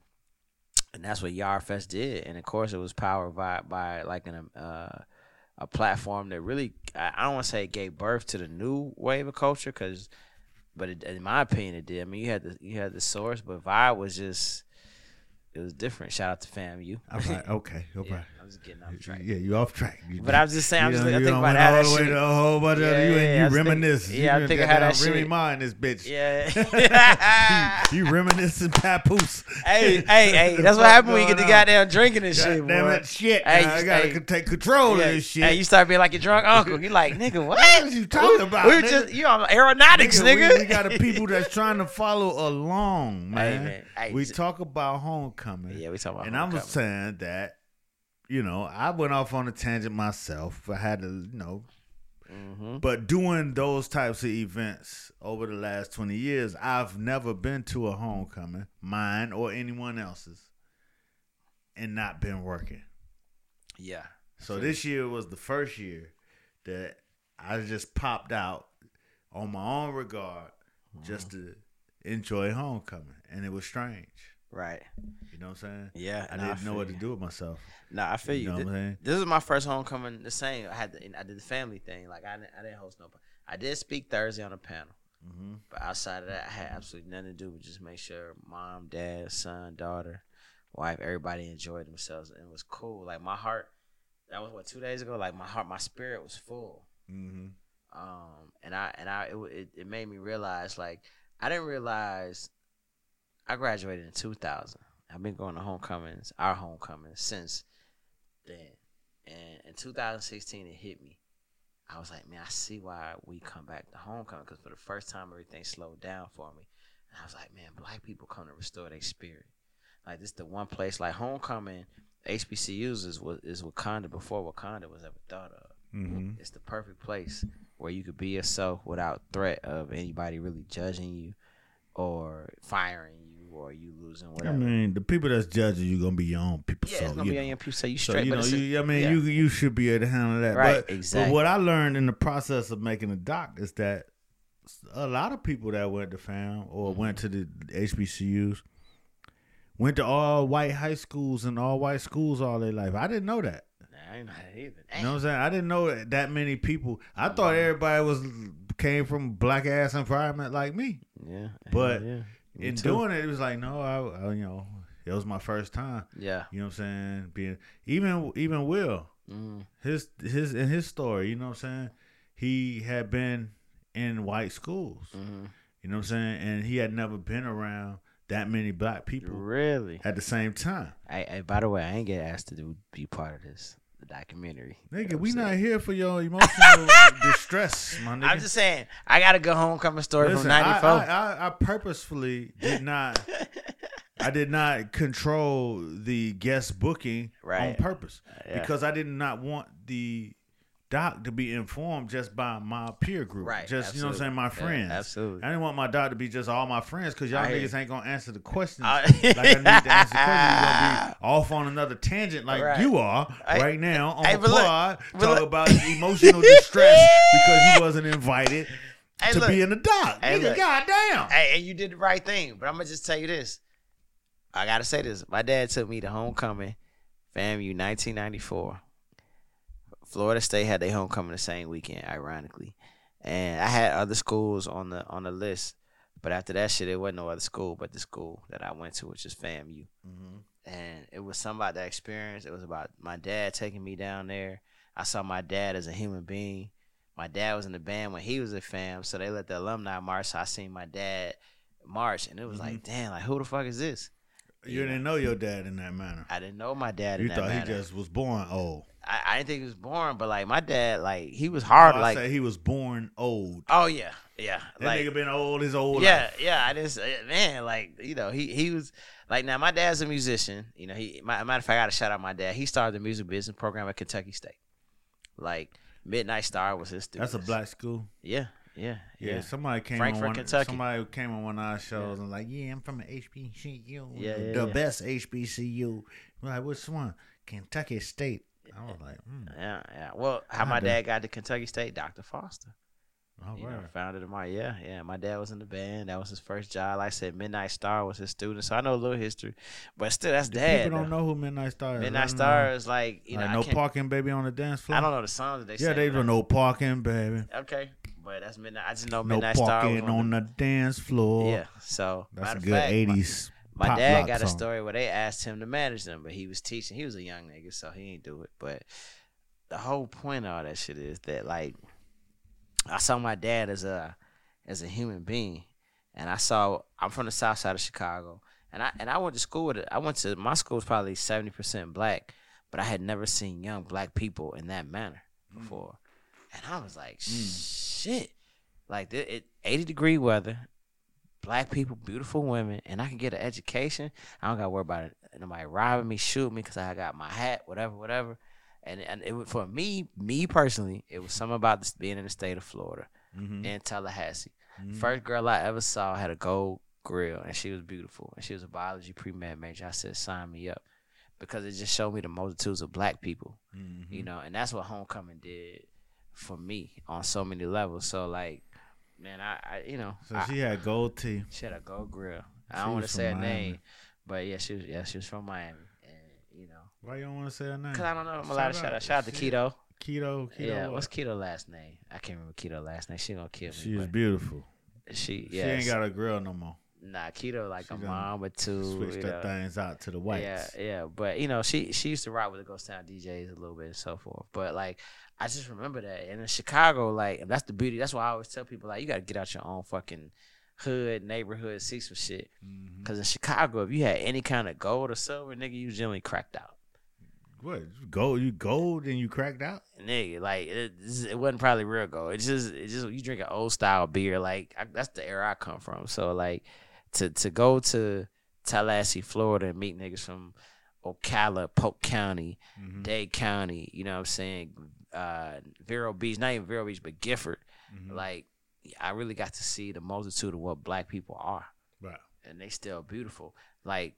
Yard Fest did. And of course it was powered by like a platform that really, I don't want to say it gave birth to the new wave of culture but in my opinion, it did. I mean, you had the source, but Vibe was just, it was different. Shout out to FAMU. All right, okay. Yeah, I was getting off track. Yeah, you off track. But I was just saying, I think about how that shit. A whole bunch you reminisce. Yeah, I think how that shit. Remy Ma in this bitch. Yeah. you reminiscing papoose. Hey, that's what happened when you get the goddamn drinking and shit, damn boy. It, shit. Hey, I gotta take control of this shit. Hey, you start being like your drunk uncle. You like, nigga, what? What you talking about? We were just, you on aeronautics, nigga. We got the people that's trying to follow along, man. Hey, we talk about homecoming. Yeah, we talk about and homecoming. I was saying that, I went off on a tangent myself. I had to, but doing those types of events over the last 20 years, I've never been to a homecoming, mine or anyone else's, and not been working. Yeah. So this year was the first year that I just popped out on my own regard just to enjoy homecoming, and it was strange. Right. You know what I'm saying? Yeah. I didn't know what to do with myself. Nah, I feel you. Know what I'm saying? This is my first homecoming. The same. I did the family thing. Like I didn't host nobody. I did speak Thursday on a panel, but outside of that, I had absolutely nothing to do with just make sure mom, dad, son, daughter, wife, everybody enjoyed themselves, and it was cool. Like my heart, that was 2 days ago. Like my spirit was full. And it made me realize, like I didn't realize. I graduated in 2000. I've been going to our homecomings, since then. And in 2016, it hit me. I was like, man, I see why we come back to homecoming, because for the first time, everything slowed down for me. And I was like, man, black people come to restore their spirit. Like, this is the one place, like homecoming, HBCUs is Wakanda before Wakanda was ever thought of. It's the perfect place where you could be yourself without threat of anybody really judging you or firing you or you losing whatever. I mean, the people that's judging you gonna be your own people. Yeah, so, it's gonna be your own people. So you straight. You should be able to handle that. Right, but, exactly. But what I learned in the process of making a doc is that a lot of people that went to FAM or went to the HBCUs went to all white high schools and all white schools all their life. I didn't know that. I didn't know that either. You know what I'm saying? I didn't know that many people. I thought everybody came from black ass environment like me. Yeah, but. Yeah. In doing it, it was like, no, I it was my first time. Yeah. You know what I'm saying? Being even Will, his story, you know what I'm saying? He had been in white schools. You know what I'm saying? And he had never been around that many black people. Really? At the same time. By the way, I ain't get asked to be part of this. The documentary. Nigga, we not here for your emotional distress, my nigga. I'm just saying, I got a good homecoming story from 94. I purposefully did not control the guest booking on purpose because I did not want the doc to be informed just by my peer group. Right. Just, absolutely. You know what I'm saying, my friends. Yeah, absolutely. I didn't want my doc to be just all my friends because y'all niggas ain't going to answer the questions like I need to answer the questions. You're going to be off on another tangent like you are right now on the pod talking about emotional distress because you wasn't invited to be in the doc. Nigga, goddamn. Hey, and you did the right thing, but I'm going to just tell you this. I got to say this. My dad took me to homecoming, FAMU 1994. Florida State had their homecoming the same weekend, ironically, and I had other schools on the list, but after that shit, there wasn't no other school but the school that I went to, which is FAMU. And it was something about that experience. It was about my dad taking me down there. I saw my dad as a human being. My dad was in the band when he was at FAM, so they let the alumni march. So I seen my dad march, and it was like, damn, like who the fuck is this? You didn't know your dad in that manner. I didn't know my dad in that manner. You thought he just was born old. I didn't think he was born, but like my dad, like he was hard. I like say he was born old. Oh yeah. That like, nigga been old his whole life. life. Yeah. I just man, like he was like now my dad's a musician. Matter of fact, I gotta shout out my dad. He started the music business program at Kentucky State. Like Midnight Star was his student. That's a black school. Yeah. Somebody came Frankfurt, Kentucky. Somebody came on one of our shows and like, I'm from an HBCU. The best HBCU. We're like, which one? Kentucky State. I was like, Yeah. Well, how my dad got to Kentucky State, Dr. Foster. Oh, right. Founded him. My dad was in the band. That was his first job. Like I said, Midnight Star was his student, so I know a little history. But still, that's dad. People don't know who Midnight Star is. Midnight Star is like No Parking Baby on the dance floor. I don't know the songs that they sing. Yeah, they don't know Parking Baby. Okay, but that's Midnight. I just know Midnight Star. No Parking on the dance floor. Yeah, so that's a good '80s. My dad got a story where they asked him to manage them, but he was teaching. He was a young nigga, so he ain't do it. But the whole point of all that shit is that like I saw my dad as a human being, and I'm from the South Side of Chicago, and I went to school with it. My school was probably 70% black, but I had never seen young black people in that manner before, and I was like, shit, like 80-degree weather. Black people, beautiful women, and I can get an education. I don't got to worry about nobody robbing me, shooting me because I got my hat, whatever. And it was, for me personally, it was something about this being in the state of Florida, in Tallahassee. First girl I ever saw had a gold grill, and she was beautiful, and she was a biology pre-med major. I said, sign me up, because it just showed me the multitudes of black people, and that's what Homecoming did for me on so many levels. So like, man, So she had gold teeth. She had a gold grill. I don't want to say her name, but she was from Miami, and Why you don't want to say her name? Because I don't know. I'm allowed to shout out to Keto. Keto. Yeah, what's Keto last name? I can't remember Keto last name. She gonna kill me. She is beautiful. She ain't got a grill no more. Nah, Keto like a mom or two. Switch the things out to the whites. Yeah. But she used to ride with the Ghost Town DJs a little bit and so forth. But like, I just remember that. And in Chicago, like, that's the beauty. That's why I always tell people, like, you gotta get out your own fucking hood, neighborhood, see some shit. Because in Chicago, if you had any kind of gold or silver, nigga, you generally cracked out. What, gold? You gold and you cracked out? Nigga, like, it wasn't probably real gold. It's just you drink an old style beer. Like, that's the era I come from. So like, to go to Tallahassee, Florida, and meet niggas from Ocala, Polk County, Dade County, you know what I'm saying, Vero Beach, not even Vero Beach, but Gifford. Like, I really got to see the multitude of what black people are. Right. And they still beautiful. Like,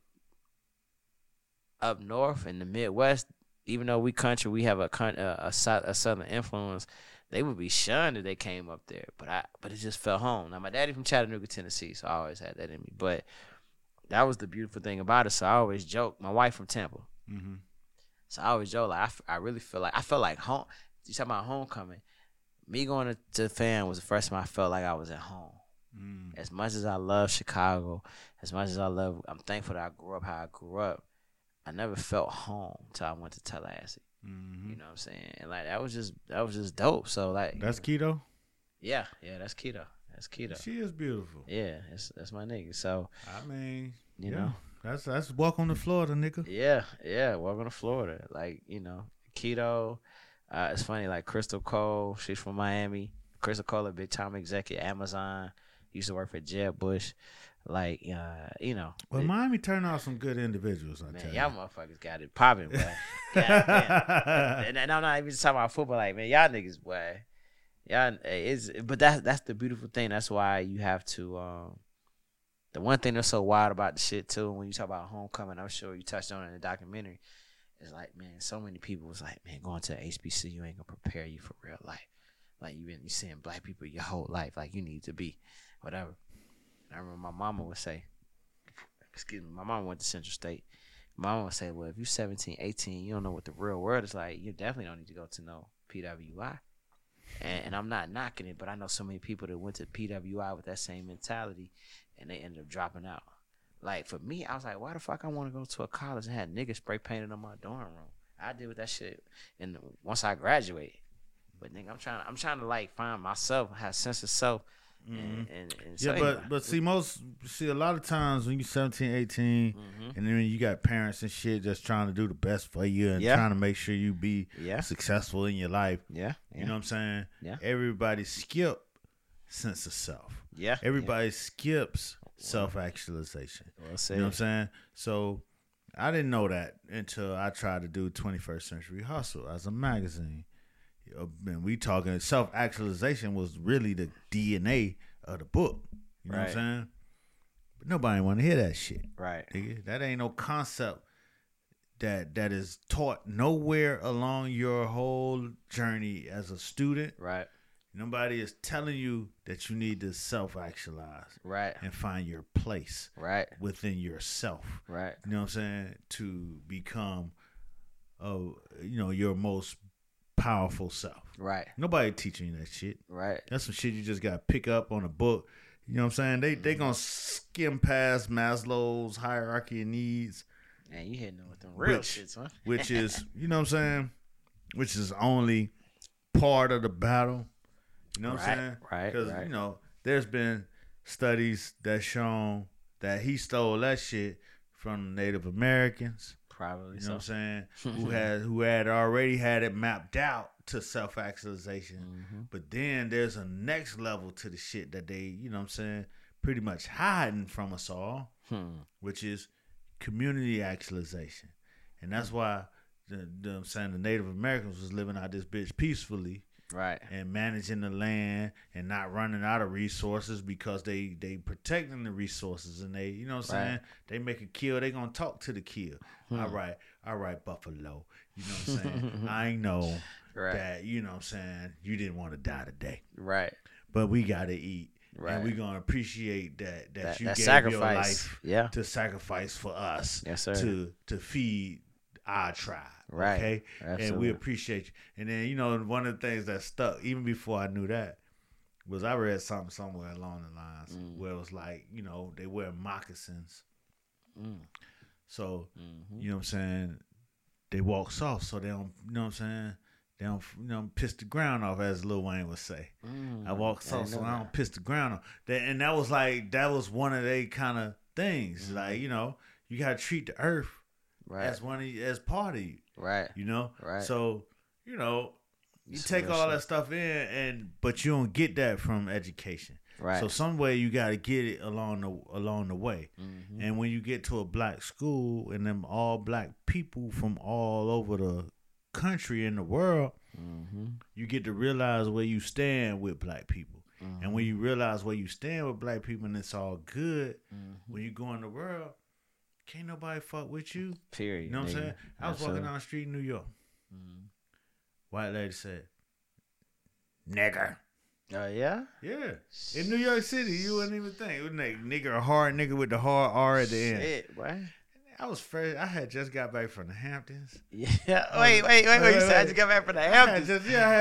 up north in the Midwest, even though we country, we have a southern influence, they would be shunned if they came up there. But it just felt home. Now, my daddy from Chattanooga, Tennessee, so I always had that in me. But that was the beautiful thing about it. So I always joke. My wife from Tampa. So I always joke, like, I really feel like, I felt like home. You talking about Homecoming. Me going to the fan was the first time I felt like I was at home. As much as I love Chicago, as much as I'm thankful that I grew up how I grew up, I never felt home till I went to Tallahassee. You know what I'm saying? And like, that was just dope. So like, that's Keto? Yeah, that's Keto. That's Keto. She is beautiful. Yeah, that's my nigga. So I mean, you know, that's welcome to Florida, nigga. Yeah, welcome to Florida. Like, Keto. It's funny, like Crystal Cole, she's from Miami. Crystal Cole, a big time executive, Amazon. Used to work for Jeb Bush. Like, Well, Miami turned out some good individuals, I tell you. Y'all motherfuckers got it popping, boy. And I'm not even just talking about football. Like, man, y'all niggas, boy. But that's the beautiful thing. That's why you have to, the one thing that's so wild about the shit, too, when you talk about Homecoming, I'm sure you touched on it in the documentary, is like, man, so many people was like, man, going to HBCU ain't gonna prepare you for real life. Like, you seeing black people your whole life. Like, you need to be whatever. And I remember my mama would say, my mama went to Central State. My mama would say, well, if you're 17, 18, you don't know what the real world is like, you definitely don't need to go to no PWI. And I'm not knocking it, but I know so many people that went to PWI with that same mentality, and they ended up dropping out. Like, for me, I was like, why the fuck I want to go to a college and have niggas spray painted on my dorm room? I did with that shit once I graduated. But nigga, I'm trying to like find myself, have a sense of self, So but see a lot of times when you're 17, 18, and then you got parents and shit just trying to do the best for you and trying to make sure you be successful in your life. Yeah. You know what I'm saying? Yeah. Everybody skip sense of self. Yeah. Everybody skips self-actualization. Well said. You know what I'm saying? So I didn't know that until I tried to do 21st Century Hustle as a magazine. And we talking self-actualization was really the DNA of the book. You know what I'm saying? But nobody want to hear that shit. Right. Nigga. That ain't no concept that is taught nowhere along your whole journey as a student. Right. Nobody is telling you that you need to self-actualize. Right. And find your place. Right. Within yourself. Right. You know what I'm saying? To become your most powerful self. Right. Nobody teaching you that shit. Right. That's some shit you just got to pick up on a book. You know what I'm saying? They going to skim past Maslow's hierarchy of needs. Man, you hitting them with them real shits, huh? Which is, you know what I'm saying? Which is only part of the battle. You know what I'm saying? Right. Because, there's been studies that shown that he stole that shit from Native Americans. Probably. You know what I'm saying? who had already had it mapped out to self-actualization. But then there's a next level to the shit that they, you know what I'm saying, pretty much hiding from us all, which is community actualization. And that's why I'm saying the Native Americans was living out this bitch peacefully. Right. And managing the land and not running out of resources because they protecting the resources and they, you know what I'm saying? They make a kill, they gonna talk to the kill. All right, Buffalo. You know what I'm saying? I know that, you know what I'm saying, you didn't want to die today. Right. But we gotta eat. Right. And we're gonna appreciate that you that gave sacrifice. your life to sacrifice for us. Yes, sir. To feed our tribe. Right. Okay. Absolutely. And we appreciate you. And then, one of the things that stuck, even before I knew that, was I read something somewhere along the lines where it was like, they wear moccasins. So, you know what I'm saying? They walk soft so they don't, you know what I'm saying? They don't, piss the ground off, as Lil Wayne would say. I walk soft so I don't piss the ground off. And that was one of they kind of things. Like, you got to treat the earth as part of you. Right. Right. So, you take all that stuff in but you don't get that from education. Right. So some way you got to get it along the way. And when you get to a black school and them all black people from all over the country and the world, you get to realize where you stand with black people. And when you realize where you stand with black people and it's all good, when you go in the world, can't nobody fuck with you. Period. You know what I'm saying? I was walking down the street in New York. White lady said, "Nigger." Yeah? Yeah. In New York City, you wouldn't even think. It was like nigger, a hard nigga with the hard R at the end. Shit, what? I was fresh. I had just got back from the Hamptons. Yeah. Wait. You said I just got back from the Hamptons.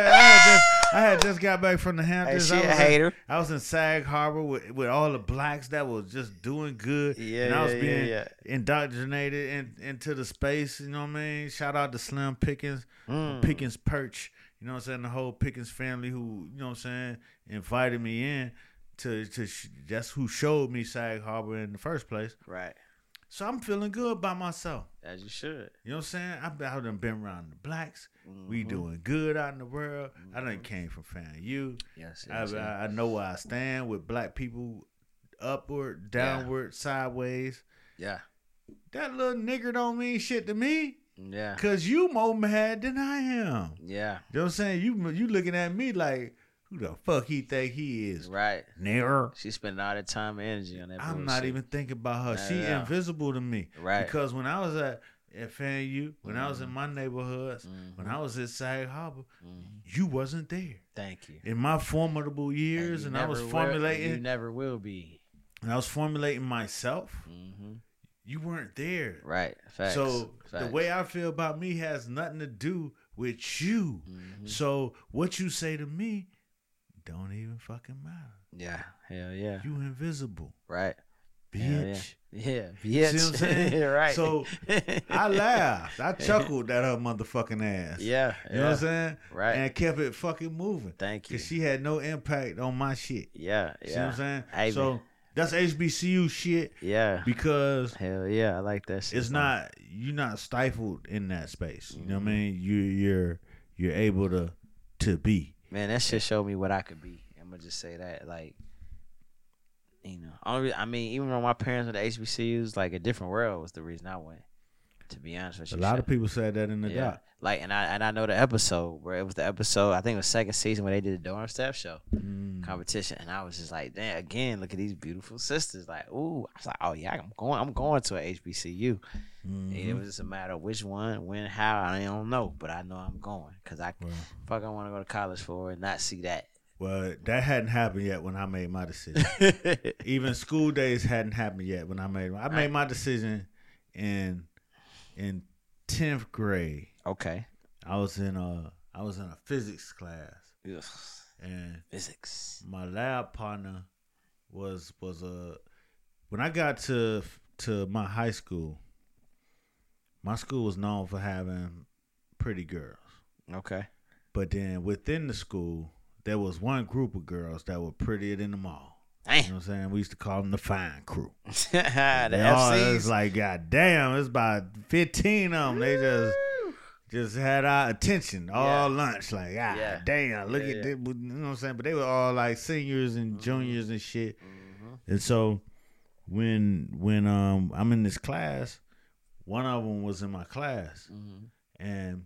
I had just got back from the Hamptons. Hey, she a hater. I was in Sag Harbor with all the blacks that was just doing good. Yeah, and I was being indoctrinated into the space. You know what I mean? Shout out to Slim Pickens, Pickens Perch. You know what I'm saying? The whole Pickens family who, you know what I'm saying, invited me in that's who showed me Sag Harbor in the first place. Right. So I'm feeling good by myself. As you should. You know what I'm saying? I done been around the blacks. We doing good out in the world. I done came from FAMU. Yes. I know where I stand with black people, upward, downward, sideways. Yeah. That little nigger don't mean shit to me. Yeah. Cause you more mad than I am. Yeah. You know what I'm saying? You looking at me like, who the fuck he think he is? Right. Nigger. She spending all that time and energy on that I'm bullshit. not even thinking about her. She invisible to me. Right. Because when I was at FAMU, when I was in my neighborhoods, when I was at Sag Harbor, you wasn't there. Thank you. In my formidable years, and I was formulating. You never will be. And I was formulating myself. You weren't there. Right. Facts. So the way I feel about me has nothing to do with you. So what you say to me don't even fucking matter. Yeah. Hell yeah. You invisible. Right. bitch. Yeah. See what I'm saying? Right. So I laughed. I chuckled at her motherfucking ass. Yeah. You know what I'm saying? Right. And kept it fucking moving. Thank you. Because she had no impact on my shit. Yeah. See what I'm saying? Hey, so that's HBCU shit. Yeah. Because hell yeah, I like that shit. It's not, you're not stifled in that space. You know what I mean? You're able to be. Man, that shit showed me what I could be. I'm gonna just say that, like, you know, I mean, even though my parents went to HBCUs, like a different world was the reason I went. To be honest with you, a lot of people said that in the doc. Like, and I know the episode where it was the episode. I think it was second season where they did the dorm staff show competition, and I was just like, damn, again, look at these beautiful sisters. Like, ooh, I was like, oh yeah, I'm going to a HBCU. And it was just a matter of which one, when, how. I don't know, but I know I'm going because I want to go to college for and not see that. Well, that hadn't happened yet when I made my decision. Even school days hadn't happened yet when I made my decision in 10th grade. Okay. I was in a physics class. Ugh. And physics. My lab partner was when I got to my high school, my school was known for having pretty girls. Okay. But then within the school, there was one group of girls that were prettier than them all. Damn. You know what I'm saying? We used to call them the fine crew. The FCs. It's like, God damn, it's about 15 of them. They just had our attention all lunch. Like, damn, look at this. You know what I'm saying? But they were all like seniors and juniors and shit. And so when I'm in this class, one of them was in my class. And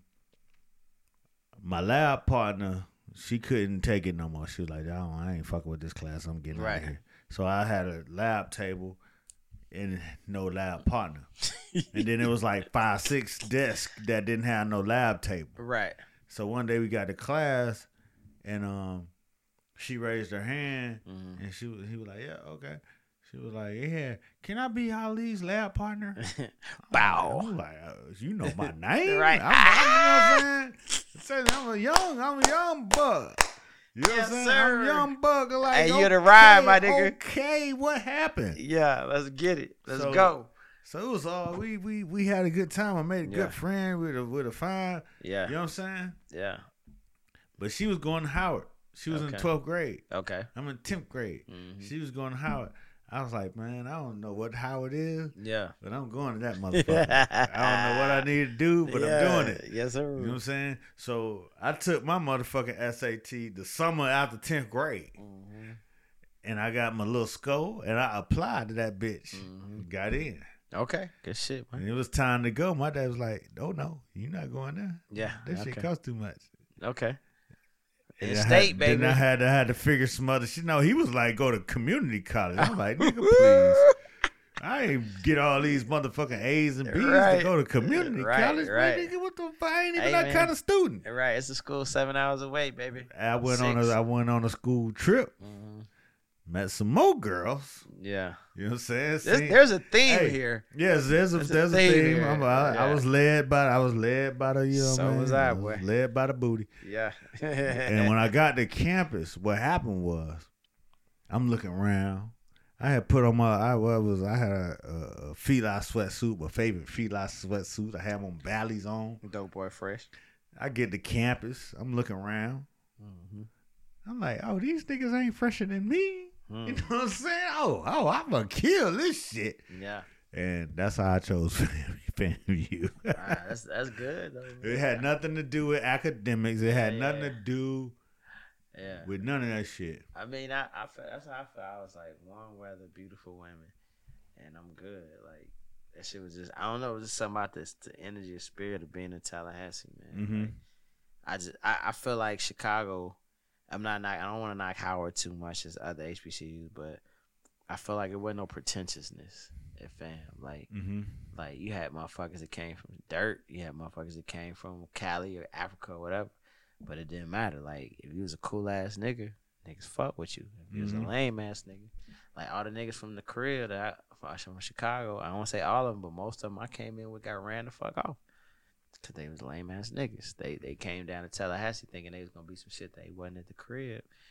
my lab partner, she couldn't take it no more. She was like, I ain't fucking with this class. I'm getting out of here. So I had a lab table and no lab partner. And then it was like 5-6 desks that didn't have no lab table. Right. So one day we got to class and she raised her hand and he was like, yeah, okay. She was like, yeah, can I be Ali's lab partner? Bow. I'm like, you know my name? Right. You know what I'm saying? I'm a young buck. You know what I'm saying? Sir. I'm a young buck. Like, hey, you're the ride, my nigga. Okay, what happened? Yeah, let's get it. Let's go. So it was all, we had a good time. I made a good friend with a fine. Yeah. You know what I'm saying? Yeah. But she was going to Howard. She was in 12th grade. Okay. I'm in 10th grade. She was going to Howard. I was like, man, I don't know what Howard is. Yeah. But I'm going to that motherfucker. I don't know what I need to do, but I'm doing it. Yes, sir. You know what I'm saying? So I took my motherfucking SAT the summer after 10th grade. And I got my little score, and I applied to that bitch. Got in. Okay. Good shit, man. And it was time to go. My dad was like, oh, no, you're not going there. Yeah. That shit costs too much. Okay. And state, baby. Then I had to figure some other shit. No, he was like, go to community college. I'm like, nigga, please. I ain't get all these motherfucking A's and B's to go to community college. Man, nigga, what the fuck? I ain't even that kind of student. Right, it's a school 7 hours away, baby. I went on a school trip. Met some more girls. Yeah. You know what I'm saying? There's a theme here. Yes, there's a theme. I was led by the, you know so man? was I, boy. Led by the booty. Yeah. And when I got to campus, what happened was, I'm looking around. I had put on I had a Fila sweatsuit, my favorite Fila sweatsuit. I had my Bally's on. Dope boy fresh. I get to campus. I'm looking around. I'm like, oh, these niggas ain't fresher than me. You know what I'm saying? Oh, I'm gonna kill this shit. Yeah. And that's how I chose FAMU. That's good. It had nothing to do with academics. It had nothing to do with none of that shit. I mean, I felt, that's how I felt. I was like, warm weather, beautiful women, and I'm good. Like, that shit was just, I don't know, it was just something about this, the energy, the spirit of being in Tallahassee, man. Like, I feel like Chicago, I don't want to knock Howard too much as other HBCUs, but I feel like it wasn't no pretentiousness at FAM. Like, like you had motherfuckers that came from dirt, you had motherfuckers that came from Cali or Africa or whatever, but it didn't matter. Like, if you was a cool ass nigga, niggas fuck with you. If you was a lame ass nigga, like all the niggas from the crib that from Chicago, I don't want to say all of them, but most of them I came in with got ran the fuck off. Cause they was lame ass niggas. They came down to Tallahassee thinking they was gonna be some shit they wasn't at the crib,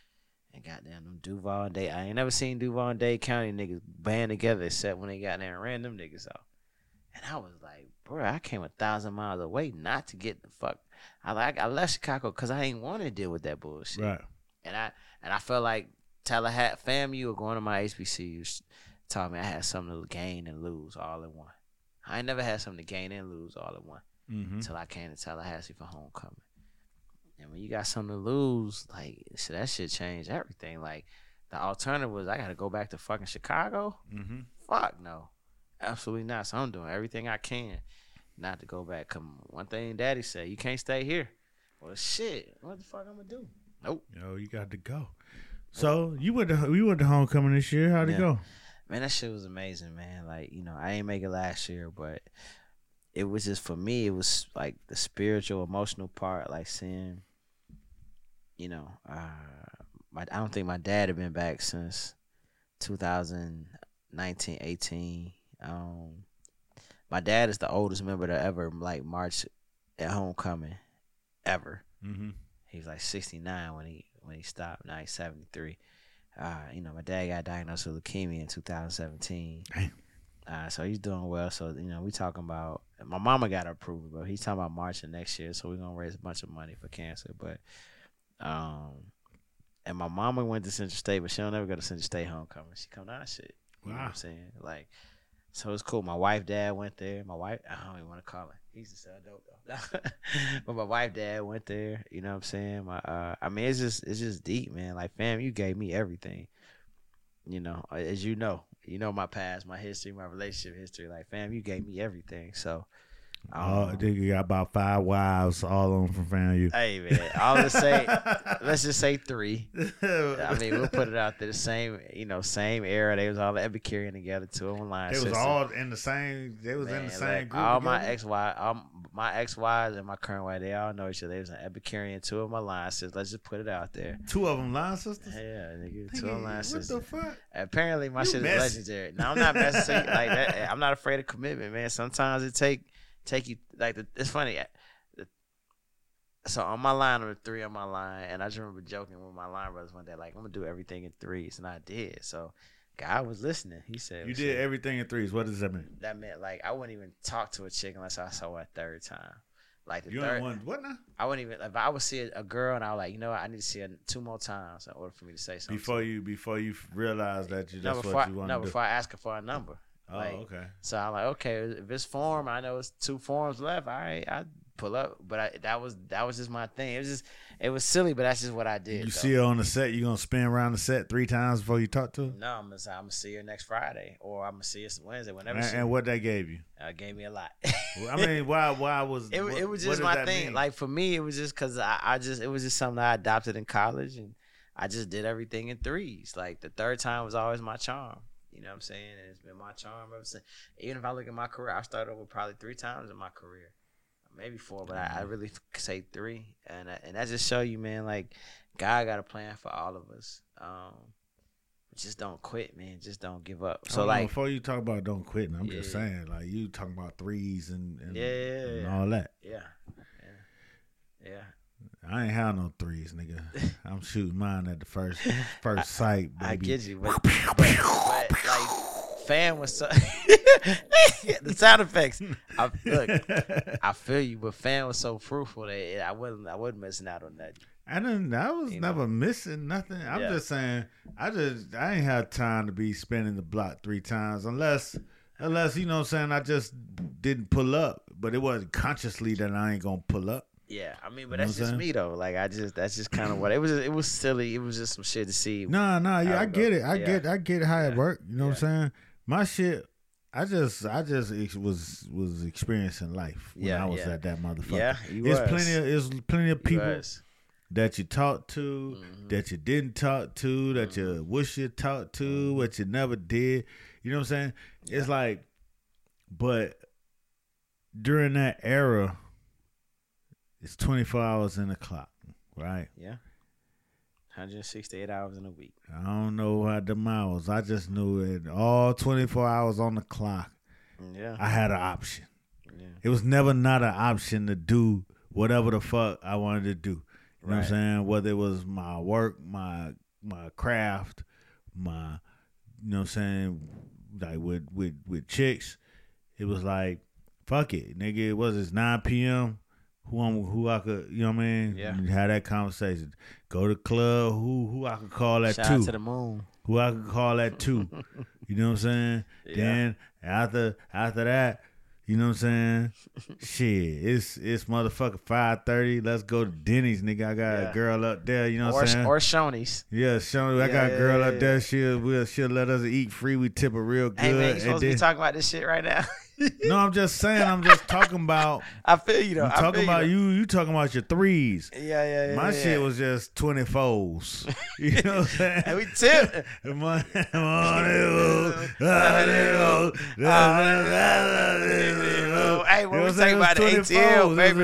And goddamn them Duval and Dade. I ain't never seen Duval and Dade County niggas band together except when they got there and ran them niggas out. And I was like, bro, I came 1,000 miles away not to get the fuck. I left Chicago because I ain't want to deal with that bullshit. Right. And I felt like Tallahassee, FAMU, or going to my HBCUs taught me I had something to gain and lose all in one. I ain't never had something to gain and lose all in one until I came to Tallahassee for homecoming. And when you got something to lose, like, so that shit changed everything. Like, the alternative was I got to go back to fucking Chicago? Fuck no. Absolutely not. So I'm doing everything I can not to go back. Come on. One thing Daddy said, you can't stay here. Well, shit. What the fuck I'm going to do? Nope. Yo, you got to go. So you went to homecoming this year. How'd it go? Man, that shit was amazing, man. Like, you know, I ain't make it last year, but it was just, for me, it was like the spiritual, emotional part, like seeing, you know, I don't think my dad had been back since 2019, 18. My dad is the oldest member to ever like march at homecoming ever. He was like 69 when he stopped. Now he's 73. You know, my dad got diagnosed with leukemia in 2017. So he's doing well. So, you know, we talking about, my mama got approved, but he's talking about marching next year. So we're gonna raise a bunch of money for cancer. But and my mama went to Central State, but she don't ever go to Central State homecoming. She come down shit. You know what I'm saying? Like, so it's cool. My wife, dad went there. My wife, I don't even want to call her. He used to sell dope though. But my wife, dad went there. You know what I'm saying? I mean, it's just deep, man. Like, fam, you gave me everything. You know, as you know my past, my history, my relationship history. Like, fam, you gave me everything. So, I think you got about 5 wives, all of them from FAMU. Hey, man, let's just say 3. I mean, we'll put it out there. The same era. They was all Epicurean together, 2 of them line. They was all in the same. They was in the same group. All my ex-wives and my current wife, they all know each other. They was an Epicurean, 2 of my line sisters. Let's just put it out there. 2 of them line sisters. Yeah, nigga, 2 of them line sisters. What the fuck? Apparently, my shit is legendary. No, I'm not messing like that. I'm not afraid of commitment, man. Sometimes it take you like it's funny. So on my line, there were 3 on my line, and I just remember joking with my line brothers one day, like, I'm gonna do everything in 3s, and I did. So God was listening. He said, "You did everything in 3s." What does that mean? That meant like I wouldn't even talk to a chick unless I saw her a 3rd time. Like the you third one, what now? I wouldn't even. If I would see a girl and I was like, you know what, I need to see her 2 more times in order for me to say something. Before you realize that that's what you want to do. Before I ask her for a number. Oh, like, okay. So I'm like, okay, if it's form, I know it's 2 forms left. All right, I pull up. But that was just my thing. It was silly, but that's just what I did. You see her on the set, you gonna spin around the set 3 times before you talk to her? No, I'm gonna see her next Friday, or I'm gonna see her Wednesday, whenever. And what that gave you? Gave me a lot. I mean, why was it was just my thing. Mean? Like for me, it was just because it was just something I adopted in college, and I just did everything in 3s. Like the 3rd time was always my charm. You know what I'm saying? And it's been my charm ever since. Even if I look at my career, I started over probably 3 times in my career. Maybe 4, but I really say 3. And that just show you, man, like, God got a plan for all of us. Just don't quit, man. Just don't give up. So, like, before you talk about don't quit, I'm just saying, like, you talking about 3s and all that. Yeah. I ain't had no 3s, nigga. I'm shooting mine at the first sight, baby. I get you, but like, fan was so the sound effects. I feel you, but fan was so fruitful that I wasn't missing out on that. I was never missing nothing. I'm just saying, I ain't had time to be spinning the block 3 times unless you know what I'm saying. I just didn't pull up, but it wasn't consciously that I ain't gonna pull up. Yeah, I mean, but that's just me though. Like that's just kind of what it was. It was silly. It was just some shit to see. Nah, yeah, I get it. I get how it worked. You know what I'm saying? My shit, I just was experiencing life when I was at that motherfucker. Yeah, there's plenty of people that you talked to, that you didn't talk to, that you wish you talked to, what you never did. You know what I'm saying? Yeah. It's like, but during that era, it's 24 hours in the clock, right? Yeah. 168 hours in a week. I don't know how them hours. I just knew that all 24 hours on the clock, I had an option. Yeah. It was never not an option to do whatever the fuck I wanted to do. You know what I'm saying? Whether it was my work, my craft, my, you know what I'm saying, like with chicks, it was like, fuck it, nigga. It was 9 p.m. Who I could, you know what I mean? Yeah. Have that conversation. Go to the club. Who I could call at 2. Shout out to the moon. Who I could call at 2. You know what I'm saying? Yeah. Then after that, you know what I'm saying? Shit, it's motherfucking 5:30. Let's go to Denny's, nigga. I got a girl up there. You know what I'm saying? Or Shoney's. Yeah, Shoney's. I got a girl up there. She'll let us eat free. We tip her real good. Hey man, you supposed to be talking about this shit right now. No, I'm just saying. I'm just talking about. I feel you though. I'm talking about you. You talking about your 3s. Yeah. My shit was just 24s. You know what I'm saying? And we tip. Hey, what we talking about the ATL, baby?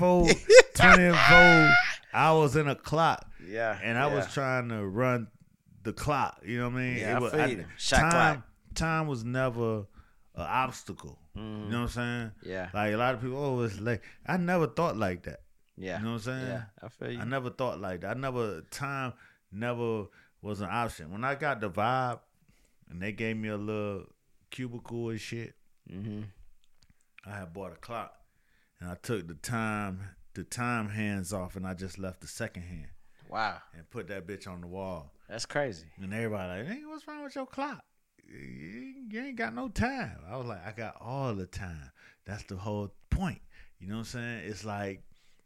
24 hours in a clock. Yeah. And I was trying to run the clock. You know what I mean? Yeah, I feel you. Shot clock. Time was never an obstacle. You know what I'm saying? Yeah. Like a lot of people, it's late. I never thought like that. Yeah. You know what I'm saying? Yeah, I feel you. I never thought like that. Time never was an option. When I got the Vibe and they gave me a little cubicle and shit, I had bought a clock and I took the time hands off and I just left the second hand. Wow. And put that bitch on the wall. That's crazy. And everybody like, hey, what's wrong with your clock? You ain't got no time. I was like, I got all the time. That's the whole point. You know what I'm saying? It's like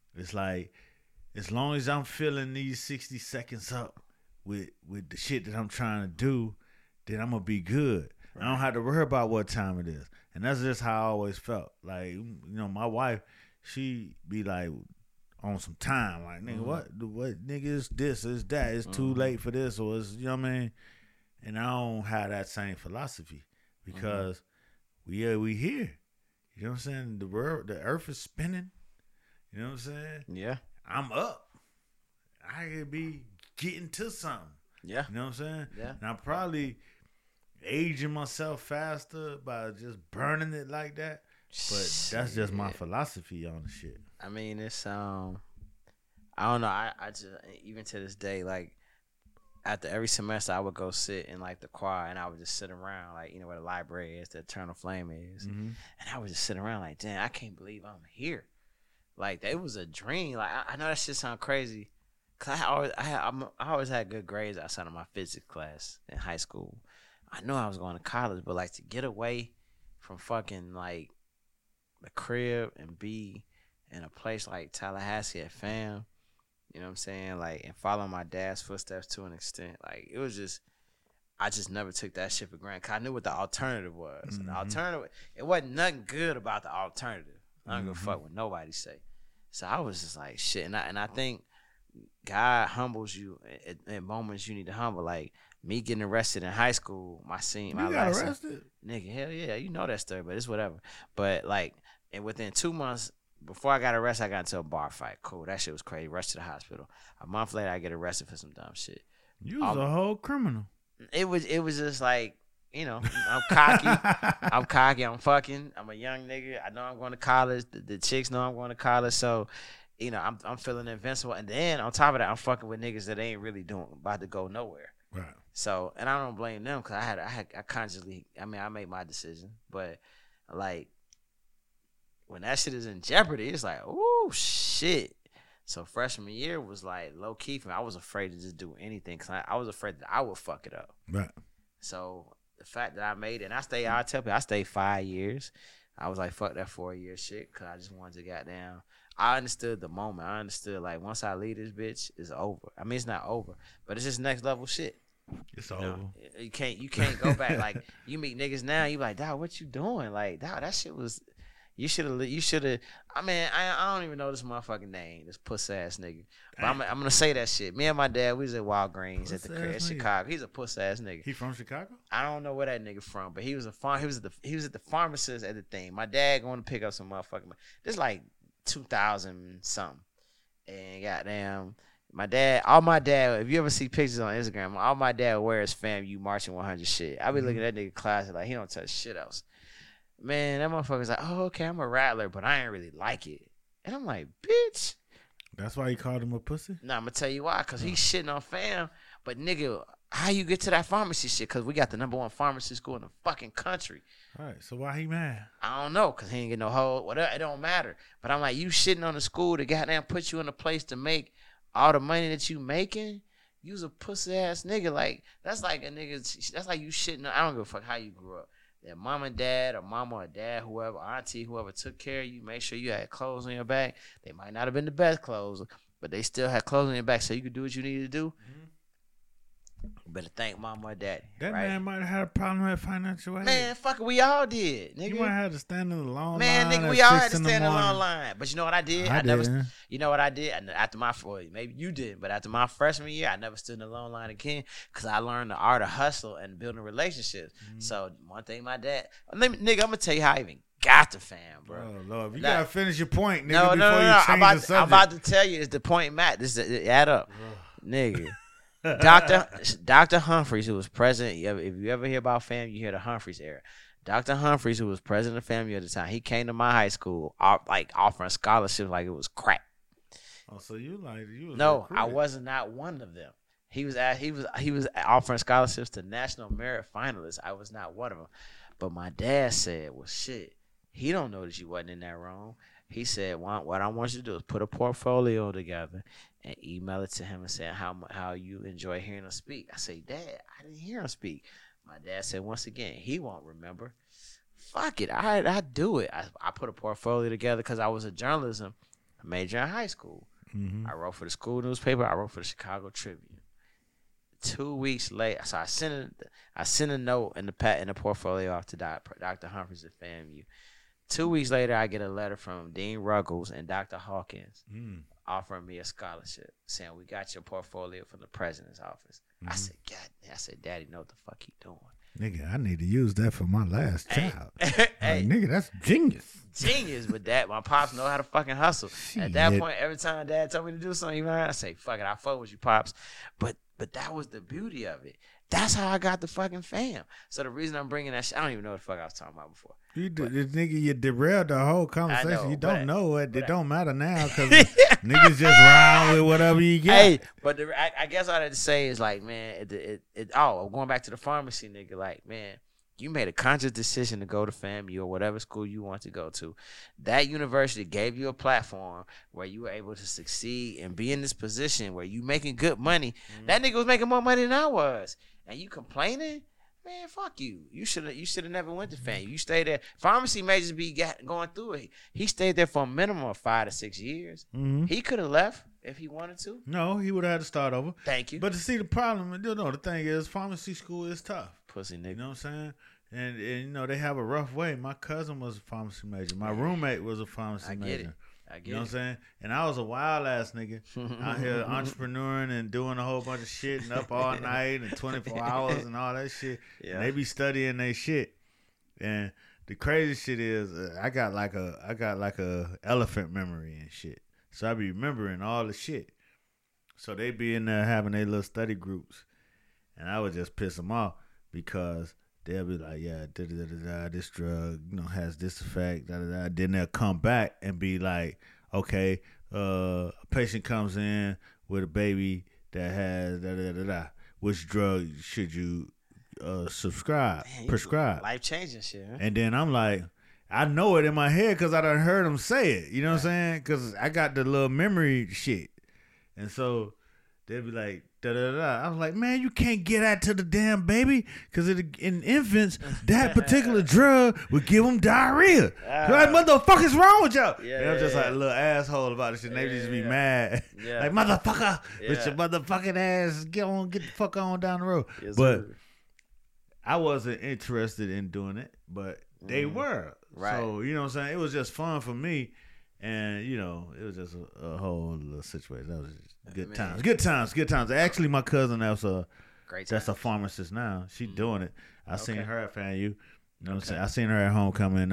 as long as I'm filling these 60 seconds up with the shit that I'm trying to do, then I'm gonna be good. Right. I don't have to worry about what time it is. And that's just how I always felt. Like, you know, my wife, she be like on some time. Like, nigga, what nigga is this, is that, it's too late for this, or it's, you know what I mean? And I don't have that same philosophy because we here. You know what I'm saying? The earth is spinning. You know what I'm saying? Yeah. I'm up. I could be getting to something. Yeah. You know what I'm saying? Yeah. And I'm probably aging myself faster by just burning it like that. But that's just my philosophy on the shit. I mean, it's I don't know. I just, even to this day, like, after every semester, I would go sit in like the choir, and I would just sit around, like, you know where the library is, the Eternal Flame is, and I would just sit around like, damn, I can't believe I'm here. Like, it was a dream. Like, I know that shit sound crazy, cause I always had good grades outside of my physics class in high school. I knew I was going to college, but like to get away from fucking like the crib and be in a place like Tallahassee at FAM. You know what I'm saying? Like, and follow my dad's footsteps to an extent. Like, it was just, I just never took that shit for granted. Cause I knew what the alternative was. And the alternative, it wasn't nothing good about the alternative. I don't give a fuck what nobody say. So I was just like, shit. And I think God humbles you at moments you need to humble. Like, me getting arrested in high school, my last arrested? Nigga, hell yeah. You know that story, but it's whatever. But like, and within 2 months, before I got arrested, I got into a bar fight. Cool. That shit was crazy. Rushed to the hospital. A month later, I get arrested for some dumb shit. You was a whole criminal. It was just like, you know, I'm cocky. I'm fucking. I'm a young nigga. I know I'm going to college. The chicks know I'm going to college. So, you know, I'm feeling invincible. And then on top of that, I'm fucking with niggas that ain't really about to go nowhere. Right. So, and I don't blame them because I consciously, I made my decision. But like, when that shit is in jeopardy, it's like, oh shit. So freshman year was like low key for me. I was afraid to just do anything because I was afraid that I would fuck it up. Right. So the fact that I made it, and I tell people I stayed 5 years. I was like, fuck that 4-year shit because I just wanted to get down. I understood the moment. I understood like once I leave this bitch, it's over. I mean, it's not over, but it's just next level shit. It's over. You can't go back. Like, you meet niggas now, you like, dawg, what you doing? Like, dawg, that shit was. You should have. I mean, I don't even know this motherfucking name, this puss ass nigga. But I'm gonna say that shit. Me and my dad, we was at Walgreens at the crib in Chicago. He's a puss ass nigga. He from Chicago? I don't know where that nigga from, but he was at the pharmacist at the thing. My dad going to pick up some motherfucking. This like 2000 something, and goddamn. All my dad, if you ever see pictures on Instagram, all my dad wears fam you marching 100 shit. I be looking at that nigga classic like he don't touch shit else. Man, that motherfucker's like, oh, okay, I'm a rattler, but I ain't really like it. And I'm like, bitch. That's why he called him a pussy? Nah, I'm going to tell you why. Because he's shitting on fam, But nigga, how you get to that pharmacy shit? Because we got the #1 pharmacy school in the fucking country. All right, so why he mad? I don't know, because he ain't get no hold. Whatever, it don't matter. But I'm like, you shitting on the school to goddamn put you in a place to make all the money that you making? You's a pussy ass nigga. Like, that's like a nigga, that's like you shitting on, I don't give a fuck how you grew up. That mom and dad, or mama or dad, whoever, auntie, whoever took care of you, make sure you had clothes on your back. They might not have been the best clothes, but they still had clothes on your back so you could do what you needed to do. Mm-hmm. You better thank mama or daddy. That right? man might have had a problem with financial aid. Man, fuck it, we all did, nigga. You might have to stand in the long line. Man, nigga, we all had to stand in the long line. But you know what I did? I did. You know what I did? After my, maybe you didn't, but after my freshman year, I never stood in the long line again because I learned the art of hustle and building relationships. Mm-hmm. So one thing my dad, nigga, I'm going to tell you how I even got the fam, bro. Oh, Lord. You got to finish your point, nigga, no, before no, you change the subject. I'm about to tell you, it's the point, Matt. This is, add up. Nigga. Dr. Humphreys, who was president, if you ever hear about FAMU, you hear the Humphreys era. Dr. Humphreys, who was president of FAMU at the time, he came to my high school, like offering scholarships like it was crack. Oh, so you was no, I was not one of them. He was offering scholarships to national merit finalists. I was not one of them. But my dad said, well, shit, he don't know that you wasn't in that wrong. He said, what I want you to do is put a portfolio together and email it to him and say how you enjoy hearing him speak. I say, Dad, I didn't hear him speak. My dad said, once again, he won't remember. Fuck it, I do it. I put a portfolio together because I was a journalism major in high school. Mm-hmm. I wrote for the school newspaper. I wrote for the Chicago Tribune. 2 weeks later, so I sent a note in the portfolio off to Dr. Humphreys at FAMU. 2 weeks later, I get a letter from Dean Ruggles and Dr. Hawkins offering me a scholarship, saying, we got your portfolio from the president's office. Mm-hmm. I said, Daddy, know what the fuck he doing. Nigga, I need to use that for my last child. Hey, nigga, that's genius. Genius, but my pops know how to fucking hustle. Shit. At that point, every time Dad told me to do something, I say, fuck it, I fuck with you, Pops. But that was the beauty of it. That's how I got the fucking fam. So the reason I'm bringing that shit, I don't even know what the fuck I was talking about before. You derailed the whole conversation. Know, you don't know it. It don't matter now because niggas just ride with whatever you get. Hey, but I guess all I had to say is like, man, going back to the pharmacy, nigga, like, man, you made a conscious decision to go to FAMU or whatever school you want to go to. That university gave you a platform where you were able to succeed and be in this position where you making good money. Mm-hmm. That nigga was making more money than I was. And you complaining? Man, fuck you. You should have never went to FAMU. You stayed there. Pharmacy majors be going through it. He stayed there for a minimum of 5 to 6 years. Mm-hmm. He could have left if he wanted to. No, he would have had to start over. Thank you. But to see the problem, the thing is, pharmacy school is tough. Pussy nigga. You know what I'm saying? And they have a rough way. My cousin was a pharmacy major. My roommate was a pharmacy major. I get you know what I'm saying? And I was a wild ass nigga out here entrepreneuring and doing a whole bunch of shit and up all night and 24 hours and all that shit. Yeah. And they be studying their shit. And the crazy shit is I got like a elephant memory and shit. So I be remembering all the shit. So they be in there having their little study groups. And I would just piss them off because they'll be like, yeah, this drug, has this effect, Then they'll come back and be like, okay, a patient comes in with a baby that has which drug should you prescribe? Life-changing shit. Huh? And then I'm like, I know it in my head because I done heard them say it. You know what I'm saying? Because I got the little memory shit. And so they'll be like, I was like, man, you can't get that to the damn baby because in infants, that particular drug would give them diarrhea. Like, motherfuckers wrong with y'all? Yeah, and I'm just like a little asshole about this shit. They just be mad. Yeah. Like, motherfucker, with your motherfucking ass, get the fuck on down the road. Yes, but I wasn't interested in doing it, but they were. Right. So, you know what I'm saying? It was just fun for me. And, it was just a whole little situation. That was just good times. Actually, my cousin, that's a pharmacist now. She doing it. I seen her at FAMU. You know what I'm saying? I seen her at homecoming.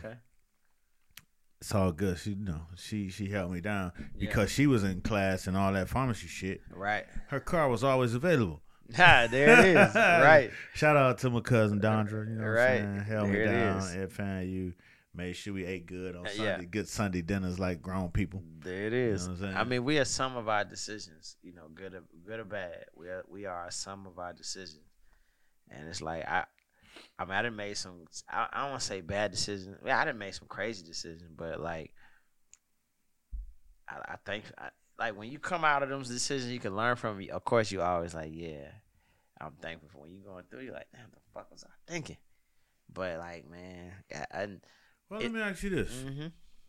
It's all good. She held me down because she was in class and all that pharmacy shit. Right. Her car was always available. There it is. Right. Shout out to my cousin Dondra. You know what I'm saying? Held me down at FAMU. made sure we ate good on Sunday. Good Sunday dinners like grown people. There it is. You know what I'm saying? I mean, we are some of our decisions. You know, good or bad. We are some of our decisions. And it's like I done made some. I don't want to say bad decisions. Yeah, I done made some crazy decisions, but like I think like when you come out of those decisions, you can learn from. Of course, you always like, yeah, I'm thankful for when you going through. You're like, damn, the fuck was I thinking? But like, man, let me ask you this: mm-hmm.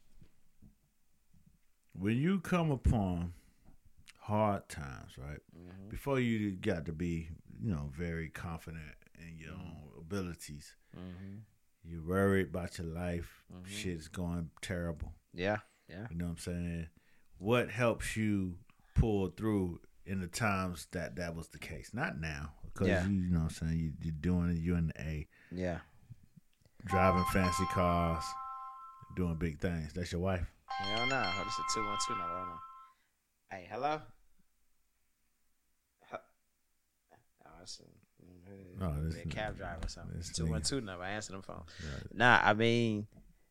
when you come upon hard times, right? Mm-hmm. Before you got to be, very confident in your own abilities. Mm-hmm. You're worried about your life. Mm-hmm. Shit's going terrible. Yeah. You know what I'm saying? What helps you pull through in the times that was the case? Not now, because you know what I'm saying, you're doing it. You're in the A. Yeah. Driving fancy cars, doing big things. That's your wife? Hell no. This is a 212 number. Hold on. Hey, hello? This is a cab driver or something. 212 number. I answer the phone. Right. Nah, I mean,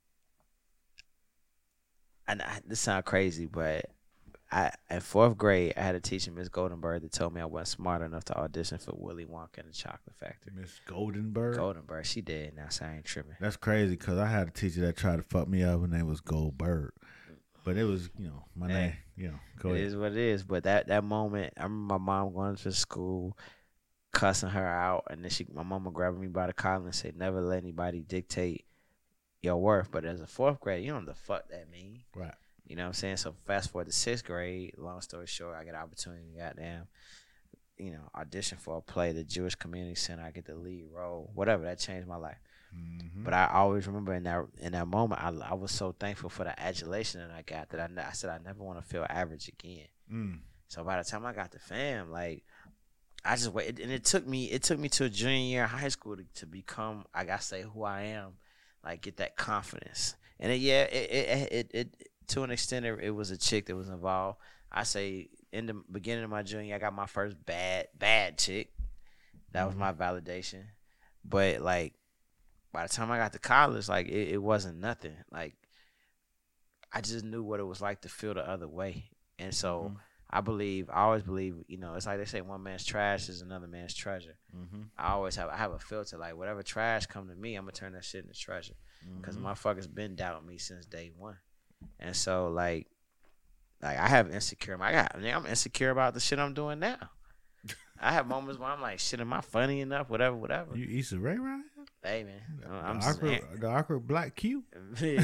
this sounds crazy, but in 4th grade, I had a teacher, Miss Goldenberg, that told me I wasn't smart enough to audition for Willy Wonka and the Chocolate Factory. Miss Goldenberg? Goldenberg. She did. Now, so I ain't tripping. That's crazy, because I had a teacher that tried to fuck me up. Her name was Goldberg. But it was, my name. Go ahead. It is what it is. But that moment, I remember my mom going to school, cussing her out, and then my mama grabbing me by the collar and said, never let anybody dictate your worth. But as a 4th grade, you don't know the fuck that mean. Right. You know what I'm saying? So fast forward to 6th grade, long story short, I get an opportunity to audition for a play, the Jewish Community Center. I get the lead role, whatever. That changed my life. Mm-hmm. But I always remember in that moment, I was so thankful for the adulation that I got that I said I never want to feel average again. Mm. So by the time I got the fam, like, I just waited, and it took me to a junior year of high school to become, I gotta say, who I am, like, get that confidence. And it to an extent, it was a chick that was involved. I say in the beginning of my junior year, I got my first bad chick. That was my validation. But like, by the time I got to college, like, it wasn't nothing. Like, I just knew what it was like to feel the other way. And so I always believe, it's like they say, one man's trash is another man's treasure. Mm-hmm. I have a filter. Like, whatever trash come to me, I'm going to turn that shit into treasure. Because motherfuckers been doubting me since day one. And so, like I have insecure. I'm insecure about the shit I'm doing now. I have moments where I'm like, shit, am I funny enough? Whatever. You Issa Rae right here? Hey, man. The awkward black Q? Hey,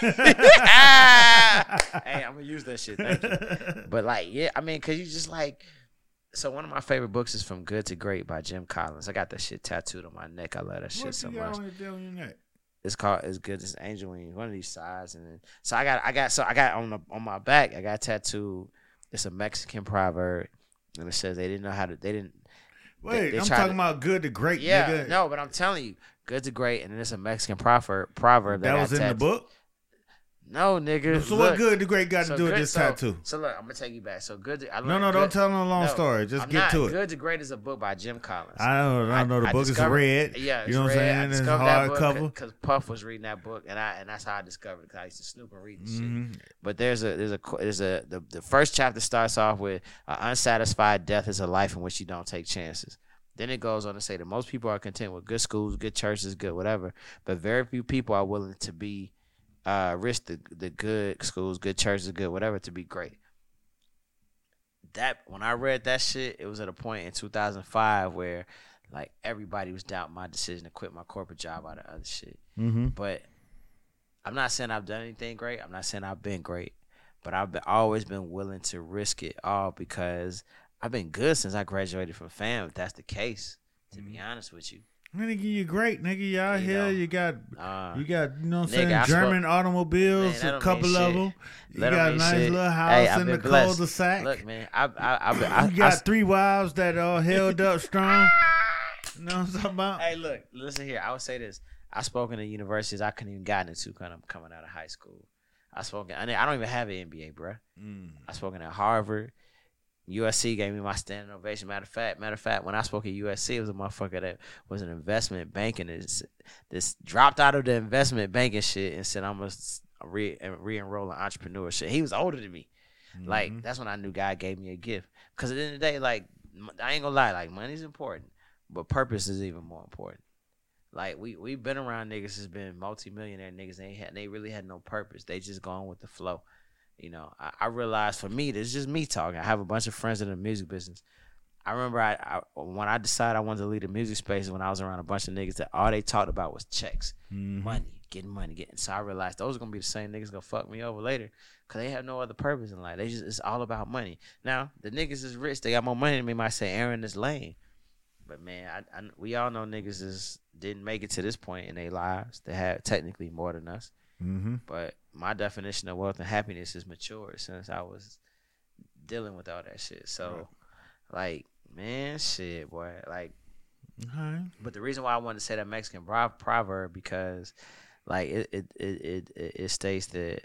I'm going to use that shit. Thank you. But, like, yeah, I mean, because you just, like, so one of my favorite books is From Good to Great by Jim Collins. I got that shit tattooed on my neck. I love that shit so much. What you got on your neck? It's called As Good as Angel Wings, one of these sides. And then, so I got on my back, I got tattooed. It's a Mexican proverb. And it says they didn't. Wait, I'm talking about good to great. Yeah, nigga. No, but I'm telling you, good to great, and then it's a Mexican proverb that was in the book. No, nigga. So what good to great got to do with this tattoo? So look, I'm gonna take you back. So good. Don't tell no long story. Just get to it. Good to Great is a book by Jim Collins. I know the book is red. Yeah, you know what I'm saying? It's hardcover. Because Puff was reading that book, and that's how I discovered it. Because I used to snoop and read and shit. But the first chapter starts off with unsatisfied death is a life in which you don't take chances. Then it goes on to say that most people are content with good schools, good churches, good whatever, but very few people are willing to be risk the good schools, good churches, good whatever to be great. That when I read that shit, it was at a point in 2005 where like everybody was doubting my decision to quit my corporate job out of other shit. Mm-hmm. But I'm not saying I've done anything great. I'm not saying I've been great, but I've always been willing to risk it all because I've been good since I graduated from FAM. If that's the case, to be honest with you. Nigga, you great, nigga. You out here. You got, you know what I'm saying, German automobiles, a couple of them. You got a nice little house in the cul-de-sac. Look, man, you got 3 wives that are held up strong. You know what I'm talking about? Hey, look, listen here. I would say this. I spoke in the universities I couldn't even gotten into coming out of high school. I don't even have an MBA, bro. I spoken at Harvard, USC gave me my standing ovation. Matter of fact, when I spoke at USC, it was a motherfucker that was an investment banking. This dropped out of the investment banking shit and said I'm gonna re-enroll in entrepreneurship. He was older than me. Mm-hmm. Like, that's when I knew God gave me a gift. Because at the end of the day, like, I ain't gonna lie, like, money's important, but purpose is even more important. Like, we've been around niggas that's been multi-millionaire niggas. They really had no purpose. They just gone with the flow. You know, I realized for me, this is just me talking. I have a bunch of friends in the music business. I remember when I decided I wanted to lead the music space, when I was around a bunch of niggas that all they talked about was checks, money, getting money, getting. So I realized those are gonna be the same niggas gonna fuck me over later, cause they have no other purpose in life. It's all about money. Now the niggas is rich, they got more money than me. Might say Aaron is lame, but man, we all know niggas didn't make it to this point in their lives. They had technically more than us, but my definition of wealth and happiness is matured since I was dealing with all that shit. So, like. Man, shit, boy. Like, but the reason why I wanted to say that Mexican proverb because, like, it states that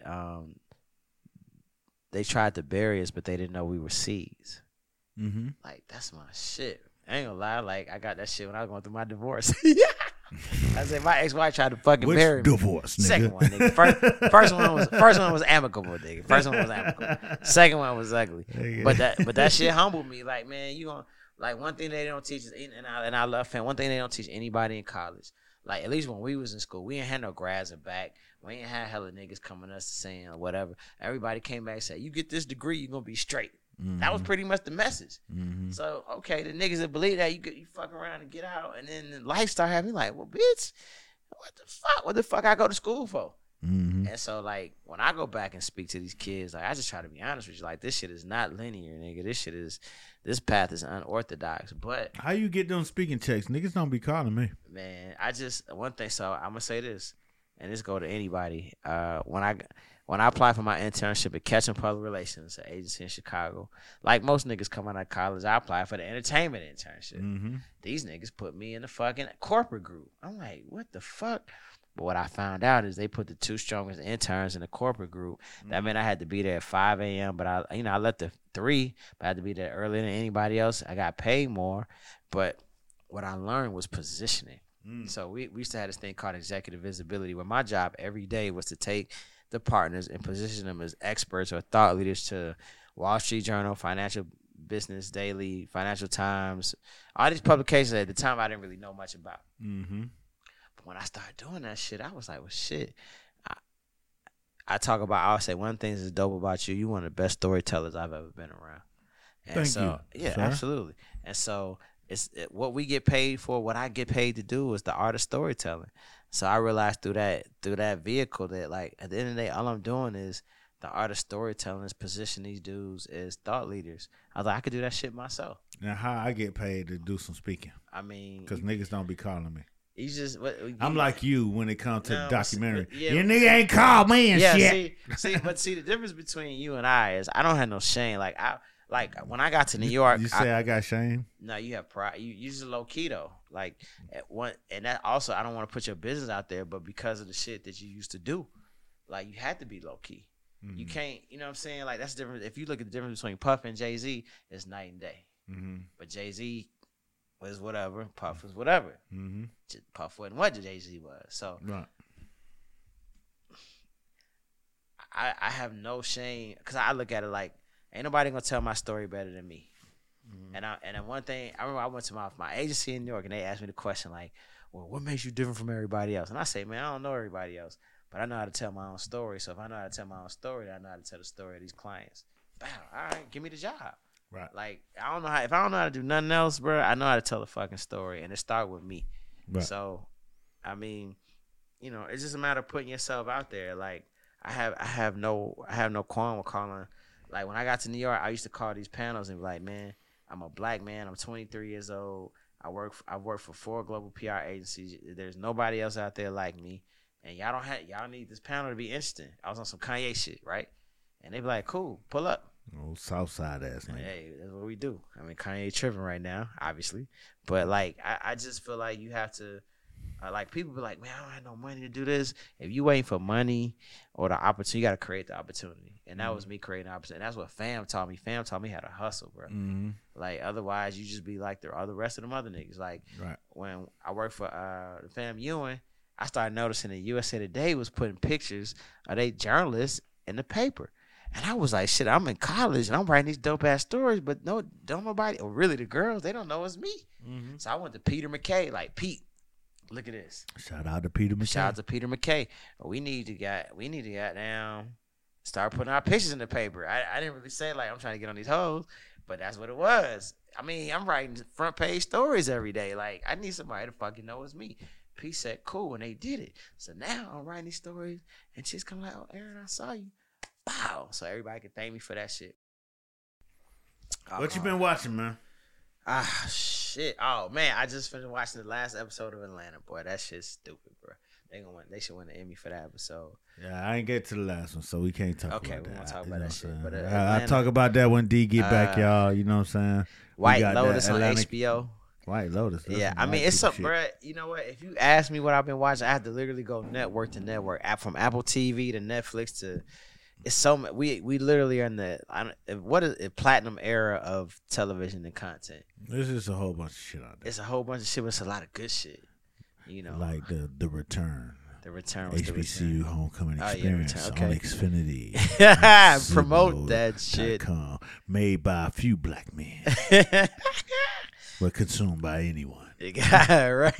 they tried to bury us, but they didn't know we were seeds. Like, that's my shit. I ain't gonna lie. Like, I got that shit when I was going through my divorce. I said my ex-wife tried to fucking bury me. Divorce, nigga? Second one, nigga. First one was amicable, nigga. First one was amicable. Second one was ugly. But that shit humbled me. Like, man, you gonna like one thing they don't teach is, and I love fam. One thing they don't teach anybody in college. Like, at least when we was in school, we ain't had no grads in back. We ain't had hella niggas coming us saying or whatever. Everybody came back and said, "You get this degree, you gonna be straight." That was pretty much the message. So, okay, the niggas that believe that, you fuck around and get out, and then life start happening. Like, well, bitch, what the fuck I go to school for? And so, like, when I go back and speak to these kids, like, I just try to be honest with you. Like, this shit is not linear, nigga. This path is unorthodox. But how you get them speaking checks? Niggas don't be calling me. Man, one thing. So I'm gonna say this, and this go to anybody. When I applied for my internship at Ketchum Public Relations, an agency in Chicago, like most niggas coming out of college, I applied for the entertainment internship. These niggas put me in the fucking corporate group. I'm like, what the fuck? But what I found out is they put the two strongest interns in the corporate group. That meant I had to be there at 5 a.m., but I left at 3, but I had to be there earlier than anybody else. I got paid more, but what I learned was positioning. So we used to have this thing called executive visibility, where my job every day was to take the partners and position them as experts or thought leaders to Wall Street Journal, Financial Business Daily, Financial Times, all these publications at the time I didn't really know much about. But when I started doing that shit, I was like, well, shit. I'll say one thing that's dope about you. You're one of the best storytellers I've ever been around. And Thank you. Yeah, sir. Absolutely. And so what we get paid for, what I get paid to do is the art of storytelling. So I realized through that vehicle that, like, at the end of the day, all I'm doing is the art of storytelling is position these dudes as thought leaders. I was like, I could do that shit myself. Now, how I get paid to do some speaking? I mean, because niggas don't be calling me. I'm like you when it comes to the documentary. Your nigga ain't called me and shit. See, the difference between you and I is I don't have no shame. Like when I got to New York, you say I got shame? No, you have pride. You just low key though. Like and that also, I don't want to put your business out there, but because of the shit that you used to do, like, you had to be low key. You can't, you know what I'm saying? Like, that's different. If you look at the difference between Puff and Jay-Z, it's night and day. But Jay-Z was whatever, Puff was whatever. Puff wasn't what Jay-Z was. So right. I have no shame, because I look at it like, ain't nobody gonna tell my story better than me. And then one thing, I remember I went to my agency in New York, and they asked me the question like, well, what makes you different from everybody else? And I say, man, I don't know everybody else, but I know how to tell my own story. So if I know how to tell my own story, then I know how to tell the story of these clients. Bam, all right, give me the job. Right. Like, if I don't know how to do nothing else, bro, I know how to tell the fucking story, and it started with me. Right. So, I mean, you know, it's just a matter of putting yourself out there. Like, I have no qualm with calling. Like, when I got to New York, I used to call these panels and be like, man, I'm a black man. I'm 23 years old. I've worked for 4 global PR agencies. There's nobody else out there like me, and y'all need this panel to be interesting. I was on some Kanye shit, right? And they be like, cool, pull up. Old Southside ass nigga. Hey, that's what we do. I mean, Kanye tripping right now, obviously, but like, I just feel like you have to Like people be like, man, I don't have no money to do this. If you waiting for money or the opportunity, you got to create the opportunity. And that was me creating the opportunity. And that's what Fam taught me. Fam taught me how to hustle, bro. Like otherwise, you just be like the rest of them other niggas. Like when I worked for the Fam Ewing, I started noticing that USA Today was putting pictures of they journalists in the paper. And I was like, shit, I'm in college and I'm writing these dope ass stories, but don't nobody, or really the girls, they don't know it's me. So I went to Peter McKay, like, Pete, look at this. Shout out to Peter McKay. Shout out to Peter McKay. We need to get down, start putting our pictures in the paper. I didn't really say like I'm trying to get on these hoes, but that's what it was. I mean, I'm writing front page stories every day. Like, I need somebody to fucking know it's me. Pete said, cool, and they did it. So now I'm writing these stories, and she's come like, oh, Aaron, I saw you. Wow. So everybody can thank me for that shit. What you been watching, man? Shit. Oh, man, I just finished watching the last episode of Atlanta, boy. That shit's stupid, bro. They should win the Emmy for that episode. Yeah, I ain't get to the last one, so we can't talk about that. Okay, we won't talk about that shit. But I'll talk about that when D get back, y'all. You know what I'm saying? White Lotus on HBO. White Lotus. Yeah, I mean, it's something, bro. You know what? If you ask me what I've been watching, I have to literally go network to network. From Apple TV to Netflix to... It's so we literally are in the platinum era of television and content. There's just a whole bunch of shit out there. It's a whole bunch of shit, but it's a lot of good shit. You know, like the Return. The Return. HBCU Homecoming Experience on Xfinity. Promote that shit. Made by a few black men, but consumed by anyone. Right.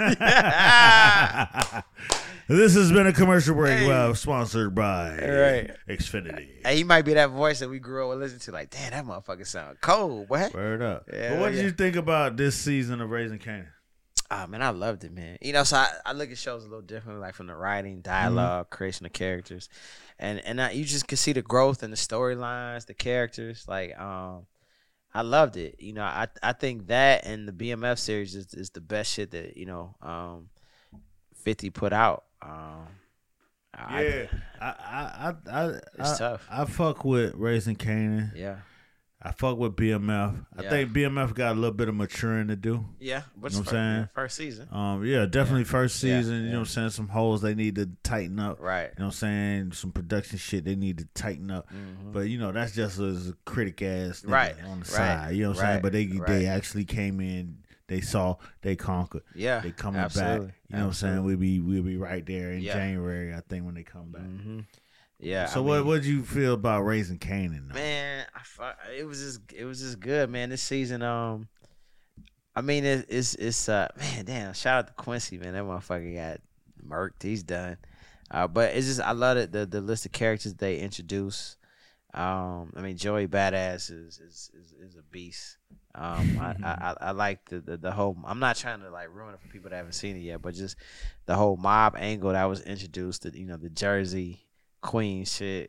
This has been a commercial break, sponsored by Xfinity. Hey, he might be that voice that we grew up with listening to. Like, damn, that motherfucker sound cold, boy. Word up. Yeah, but what did you think about this season of Raising Kanan? Oh, man, I loved it, man. You know, so I look at shows a little differently, like from the writing, dialogue, creation of characters. And you just can see the growth in the storylines, the characters. Like, I loved it. You know, I think that and the BMF series is the best shit that, you know, 50 put out. It's tough. I fuck with Raising Kanan. Yeah. I fuck with BMF. I think BMF got a little bit of maturing to do. Yeah. You know what I'm saying? First season. Yeah, definitely first season. You know what I'm saying? Some holes they need to tighten up. Right. You know what I'm saying? Some production shit they need to tighten up. But, you know, that's just a critic ass on the side. You know what I'm saying? But they actually came in. They saw, they conquered. Yeah, they coming back. You know what I'm saying? We'll be right there in January, I think, when they come back. Yeah. So what did you feel about Raising Kanan? Man, it was just good, man. This season, I mean, it's man, damn. Shout out to Quincy, man. That motherfucker got murked. He's done. But it's just I love it. The list of characters they introduce. I mean, Joey Badass is a beast. I like the whole. I'm not trying to like ruin it for people that haven't seen it yet, but just the whole mob angle that was introduced. The Jersey Queen shit.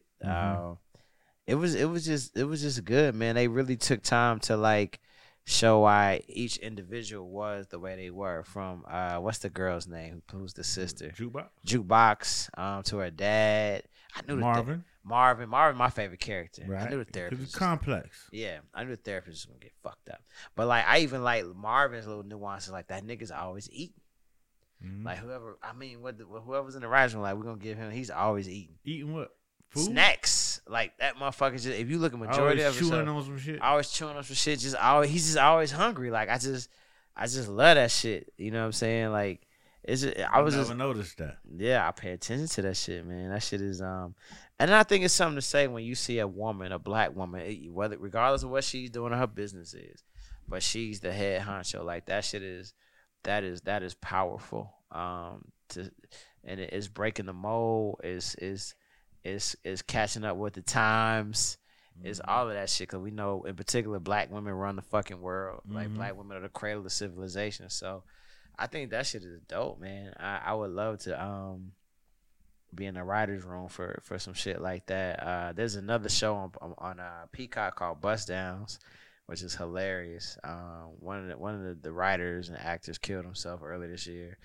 It was just good, man. They really took time to like show why each individual was the way they were. From what's the girl's name? Who's the sister? Jukebox. To her dad. I knew Marvin, my favorite character. Right. I knew the therapist. It's complex. Yeah, I knew the therapist was gonna get fucked up. But like, I even like Marvin's little nuances. Like that nigga's always eating. Like whoever's in the writers room, like we're gonna give him. He's always eating. Eating what? Food? Snacks. Like that motherfucker. Just if you look at majority of it, chewing on some shit. Always chewing on some shit. He's just always hungry. Like I just love that shit. You know what I'm saying? Like. I never noticed that. Yeah, I pay attention to that shit, man. That shit is and I think it's something to say when you see a woman, a black woman, regardless of what she's doing or her business is, but she's the head honcho. Like that shit is powerful. And it is breaking the mold. Is catching up with the times. Is all of that shit, because we know in particular black women run the fucking world. Like black women are the cradle of civilization. So. I think that shit is dope, man. I would love to be in the writer's room for some shit like that. There's another show on Peacock called Bust Downs, which is hilarious. One of the writers and actors killed himself earlier this year.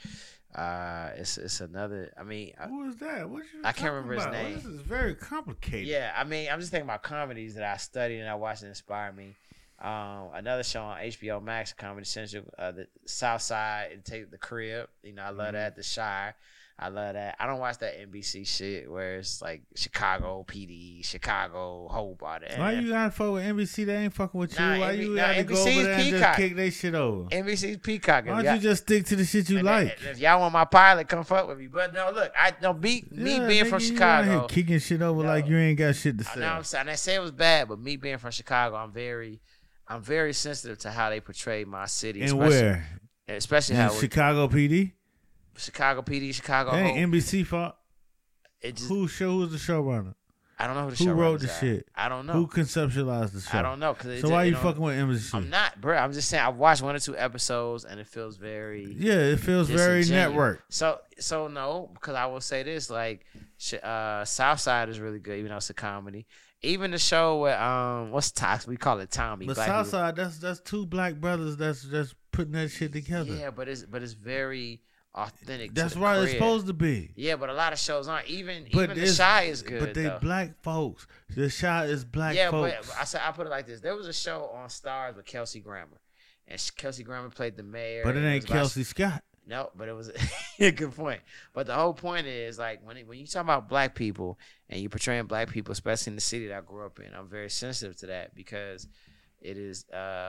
It's another. I mean, who was that? I can't remember his name. This is very complicated. Yeah, I mean, I'm just thinking about comedies that I studied and I watched and inspired me. Another show on HBO Max, Comedy Central, the South Side, and Take the Crib. You know, I love that. The Shire, I love that. I don't watch that NBC shit where it's like Chicago PD, Chicago Hope, all that. Why you gotta fuck with NBC? They ain't fucking with you. Why you gotta go NBC's over there and Peacock. just kick they shit over? NBC's Peacock. Why don't you just stick to the shit you like? If y'all want my pilot, come fuck with me. But no, look, me being from Chicago, kicking shit over like you ain't got shit to say. I know I'm saying. I say it was bad, but me being from Chicago, I'm very sensitive to how they portray my city. And where? Especially in how Chicago PD. Chicago PD, Chicago. That ain't NBC fault. Who's the showrunner? I don't know who the Who wrote the shit. I don't know. Who conceptualized the show? I don't know. So why you fucking with NBC? I'm not, bro. I'm just saying. I've watched 1 or 2 episodes, and it feels very. Yeah, it feels very network. So no, because I will say this: like, Southside is really good, even though it's a comedy. Even the show with what's Tox? We call it Tommy. But Southside, that's 2 black brothers that's putting that shit together. Yeah, but it's very authentic. That's right. It's supposed to be. Yeah, but a lot of shows aren't. Even The Shy is good. But they black folks. The Shy is black folks. Yeah, but I put it like this: there was a show on Stars with Kelsey Grammer, and Kelsey Grammer played the mayor. But it ain't Kelsey Scott. No, but it was a good point. But the whole point is, like, when you talk about black people and you portraying black people, especially in the city that I grew up in, I'm very sensitive to that because it is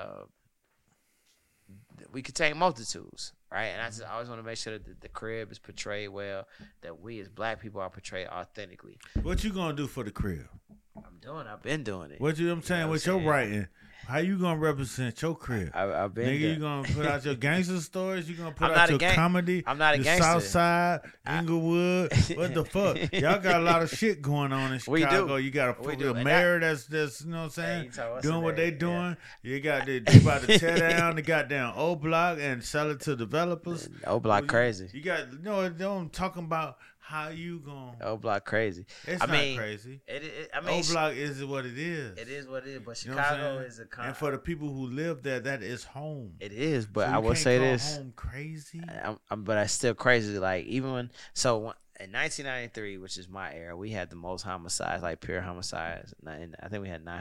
we contain multitudes, right? And I always want to make sure that the crib is portrayed well, that we as black people are portrayed authentically. What you gonna do for the crib? I've been doing it. I'm saying with your writing? How you gonna represent your crib? I've been. Nigga, you gonna put out your gangster stories? You gonna put out your comedy? I'm not a gangster. Southside, Inglewood. What the fuck? Y'all got a lot of shit going on in Chicago. We do. You got a mayor that's you know what I'm saying, doing what they doing. Yeah. You got they about to tear down the goddamn O Block and sell it to developers. O Block crazy. You got I'm talking about. How you going? O Block crazy. It's not crazy. O Block is what it is. It is what it is. But Chicago is a and for the people who live there, that is home. It is, but so I will say this: home crazy. But I still crazy. Like even when in 1993, which is my era, we had the most homicides, like pure homicides. And I think we had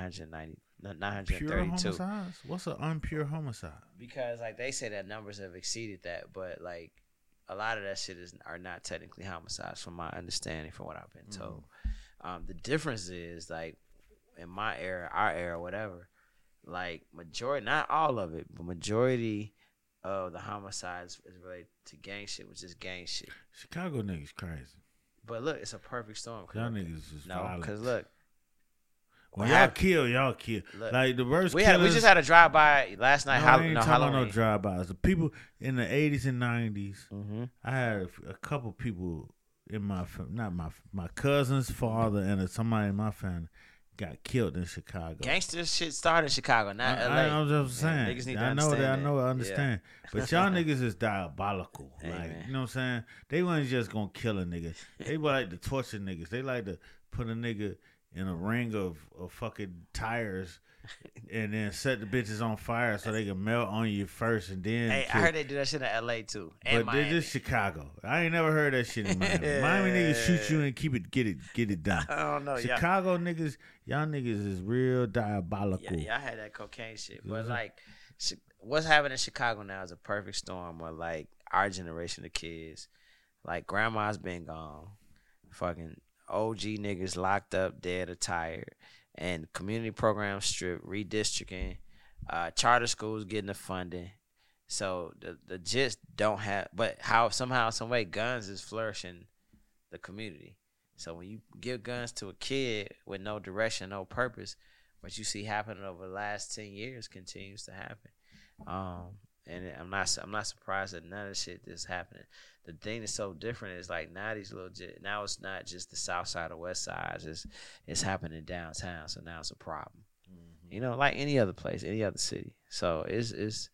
932. Pure homicides? What's an unpure homicide? Because like they say that numbers have exceeded that, but like. A lot of that shit are not technically homicides, from my understanding, from what I've been told. The difference is like in my era, our era, whatever. Like majority, not all of it, but majority of the homicides is related to gang shit, which is gang shit. Chicago niggas crazy. But look, it's a perfect storm. Y'all niggas is violent. Because look. When y'all kill. Look, like the worst we just had a drive by last night. I ain't talking about no drive bys. The people in the 80s and 90s. Mm-hmm. I had a couple people in my cousin's father and somebody in my family got killed in Chicago. Gangster shit started in Chicago, not LA. I'm just saying. Niggas need to I understand. Yeah. But y'all niggas is diabolical. Hey, like, man. you know what I'm saying? They wasn't just gonna kill a nigga. They like to torture niggas. They like to put a nigga in a ring of fucking tires and then set the bitches on fire so they can melt on you first and then. Hey, I heard they do that shit in LA too. And but this is Chicago. I ain't never heard that shit in Miami. Miami niggas shoot you and get it done. I don't know. Chicago niggas, y'all niggas is real diabolical. Yeah, y'all had that cocaine shit. But like what's happening in Chicago now is a perfect storm where like our generation of kids, like grandma's been gone. Fucking OG niggas locked up, dead or tired, and community programs stripped, redistricting, charter schools getting the funding. So the just don't have, but how somehow, some way, guns is flourishing the community. So when you give guns to a kid with no direction, no purpose, what you see happening over the last 10 years continues to happen. And I'm not surprised that none of the shit that's happening. The thing that's so different is like now now it's not just the south side or west side. It's happening downtown. So now it's a problem. Mm-hmm. You know, like any other place, any other city. So it's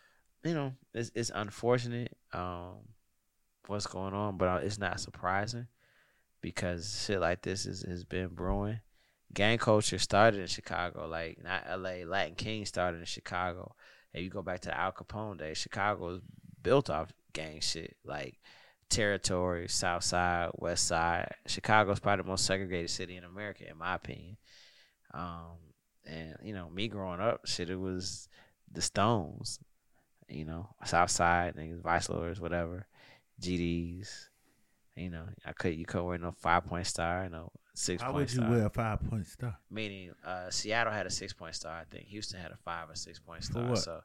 unfortunate what's going on, but it's not surprising because shit like this has been brewing. Gang culture started in Chicago, like not LA. Latin King started in Chicago. If you go back to the Al Capone days, Chicago was built off gang shit, like territory, south side, west side. Chicago's probably the most segregated city in America, in my opinion. And me growing up, shit, it was the Stones, Southside niggas, Vice Lords, whatever, GDs. You couldn't wear no 5-point star, no 6-point star. How would you wear a 5-point star? Meaning, Seattle had a 6-point star. I think Houston had a 5 or 6-point star. For what?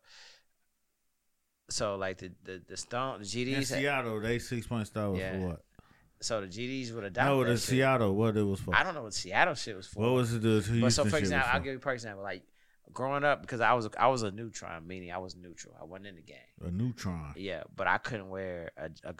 So like the Stone, the GDs. In Seattle, they 6-point star was for what? So the GDs would adopt. No, that the shit. Seattle, what it was for? I don't know what Seattle shit was for. What was it? But so for example, I'll give you for example, like growing up, because I was a neutron, meaning I was neutral. I wasn't in the game. A neutron. Yeah, but I couldn't wear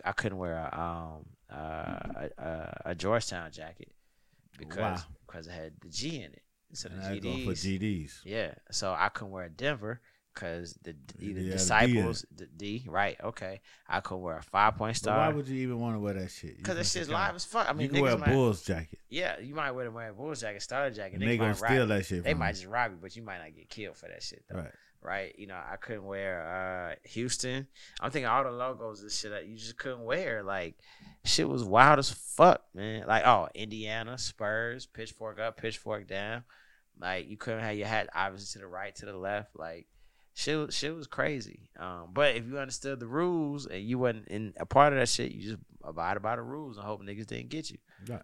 a Georgetown jacket because it had the G in it. So the GDs for GDs. Yeah, so I couldn't wear a Denver because the Yeah, Disciples, the D, right? Okay, I could wear a 5-point star. But why would you even want to wear that shit? Because that shit's live as fuck. I mean, you can wear a Bulls jacket. Yeah, you might wear a Bulls jacket, starter jacket. And they gonna steal that shit. They might just rob you, but you might not get killed for that shit, though. Right. Right? I couldn't wear Houston. I'm thinking all the logos and shit that you just couldn't wear. Like, shit was wild as fuck, man. Like, Indiana, Spurs, pitchfork up, pitchfork down. Like, you couldn't have your hat obviously to the right, to the left. Like, shit was crazy. But if you understood the rules and you wasn't in a part of that shit, you just abided by the rules and hope niggas didn't get you. Right.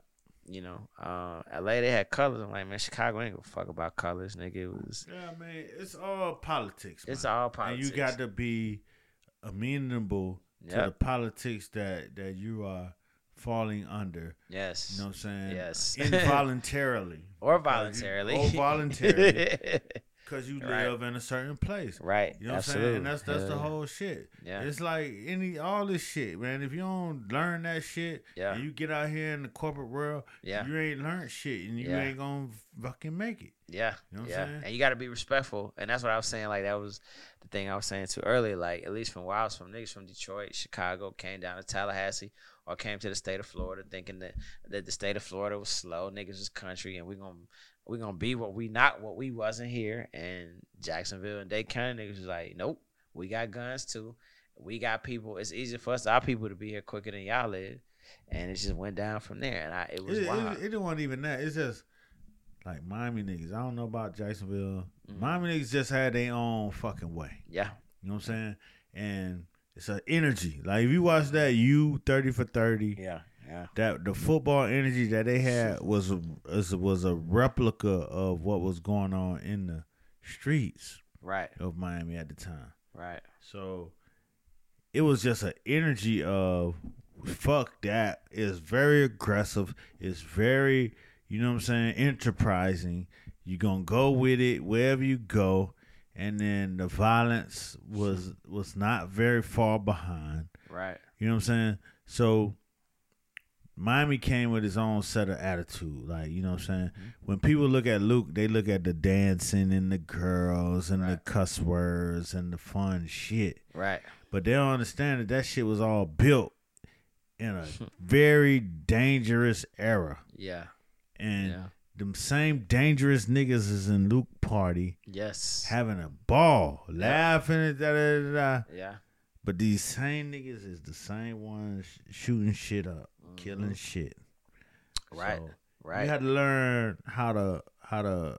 LA, they had colors. I'm like, man, Chicago ain't gonna fuck about colors, nigga. It was. Yeah, man, it's all politics. Man. It's all politics. And you got to be amenable to the politics that you are falling under. Yes. You know what I'm saying? Yes. Involuntarily. Or voluntarily. Or voluntarily. Because you live in a certain place. Right. You know what Absolutely. I'm saying? And that's the whole shit. Yeah. It's like all this shit, man. If you don't learn that shit and you get out here in the corporate world, you ain't learned shit and you ain't gonna fucking make it. Yeah. You know what I'm saying? And you gotta be respectful. And that's what I was saying. Like, that was the thing I was saying too earlier. Like, at least from where I was from, niggas from Detroit, Chicago, came down to Tallahassee or came to the state of Florida thinking that the state of Florida was slow, niggas was country, and we're gonna be what we wasn't here. And Jacksonville and Dade County niggas was like, nope, we got guns too. We got people. It's easier for our people to be here quicker than y'all live. And it just went down from there. And it was wild. It wasn't even that. It's just like Miami niggas. I don't know about Jacksonville. Mm-hmm. Miami niggas just had their own fucking way. Yeah. You know what I'm saying? And it's an energy. Like, if you watch that, 30 for 30. Yeah. Yeah. That the football energy that they had was a replica of what was going on in the streets of Miami at the time. Right. So it was just an energy of fuck that. It's very aggressive. It's very, you know what I'm saying, enterprising. You're gonna go with it wherever you go. And then the violence was not very far behind. Right. You know what I'm saying? So Miami came with his own set of attitude. Like, you know what I'm saying? Mm-hmm. When people look at Luke, they look at the dancing and the girls and the cuss words and the fun shit. Right. But they don't understand that shit was all built in a very dangerous era. Yeah. And them same dangerous niggas is in Luke party. Yes. Having a ball, laughing at da. Yeah. But these same niggas is the same ones shooting shit up, killing shit. Right. So right. You had to learn how to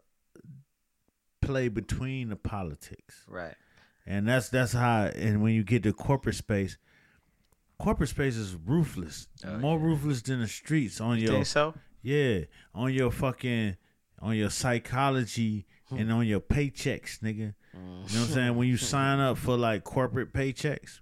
play between the politics. Right. And that's how. And when you get to corporate space is ruthless, more ruthless than the streets. On your, think so? Yeah, on your psychology and on your paychecks, nigga. You know what I'm saying? When you sign up for like corporate paychecks,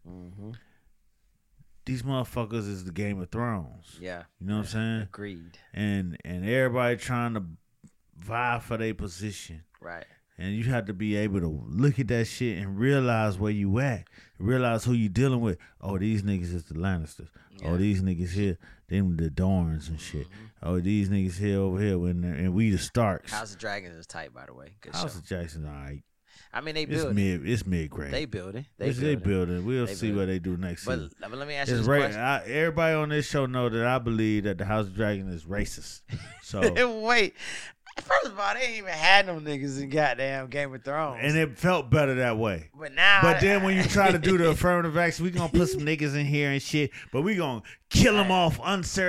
these motherfuckers is the Game of Thrones. Yeah. You know what I'm saying? Agreed. And everybody trying to vie for their position. Right. And you have to be able to look at that shit and realize where you at. Realize who you dealing with. Oh, these niggas is the Lannisters. Yeah. Oh, these niggas here, them the Dorns and shit. Oh, these niggas here over here, and we the Starks. House of Dragons is tight, by the way. Good House show. of Jackson, all right. I mean, they build it. It's mid-grade. They build it. They build it. We'll see what they do next season. But let me ask you this question. Everybody on this show know that I believe that the House of Dragon is racist. So wait. First of all, they ain't even had no niggas in goddamn Game of Thrones. And it felt better that way. But then when you try to do the affirmative action, we gonna put some niggas in here and shit, but we gonna kill them off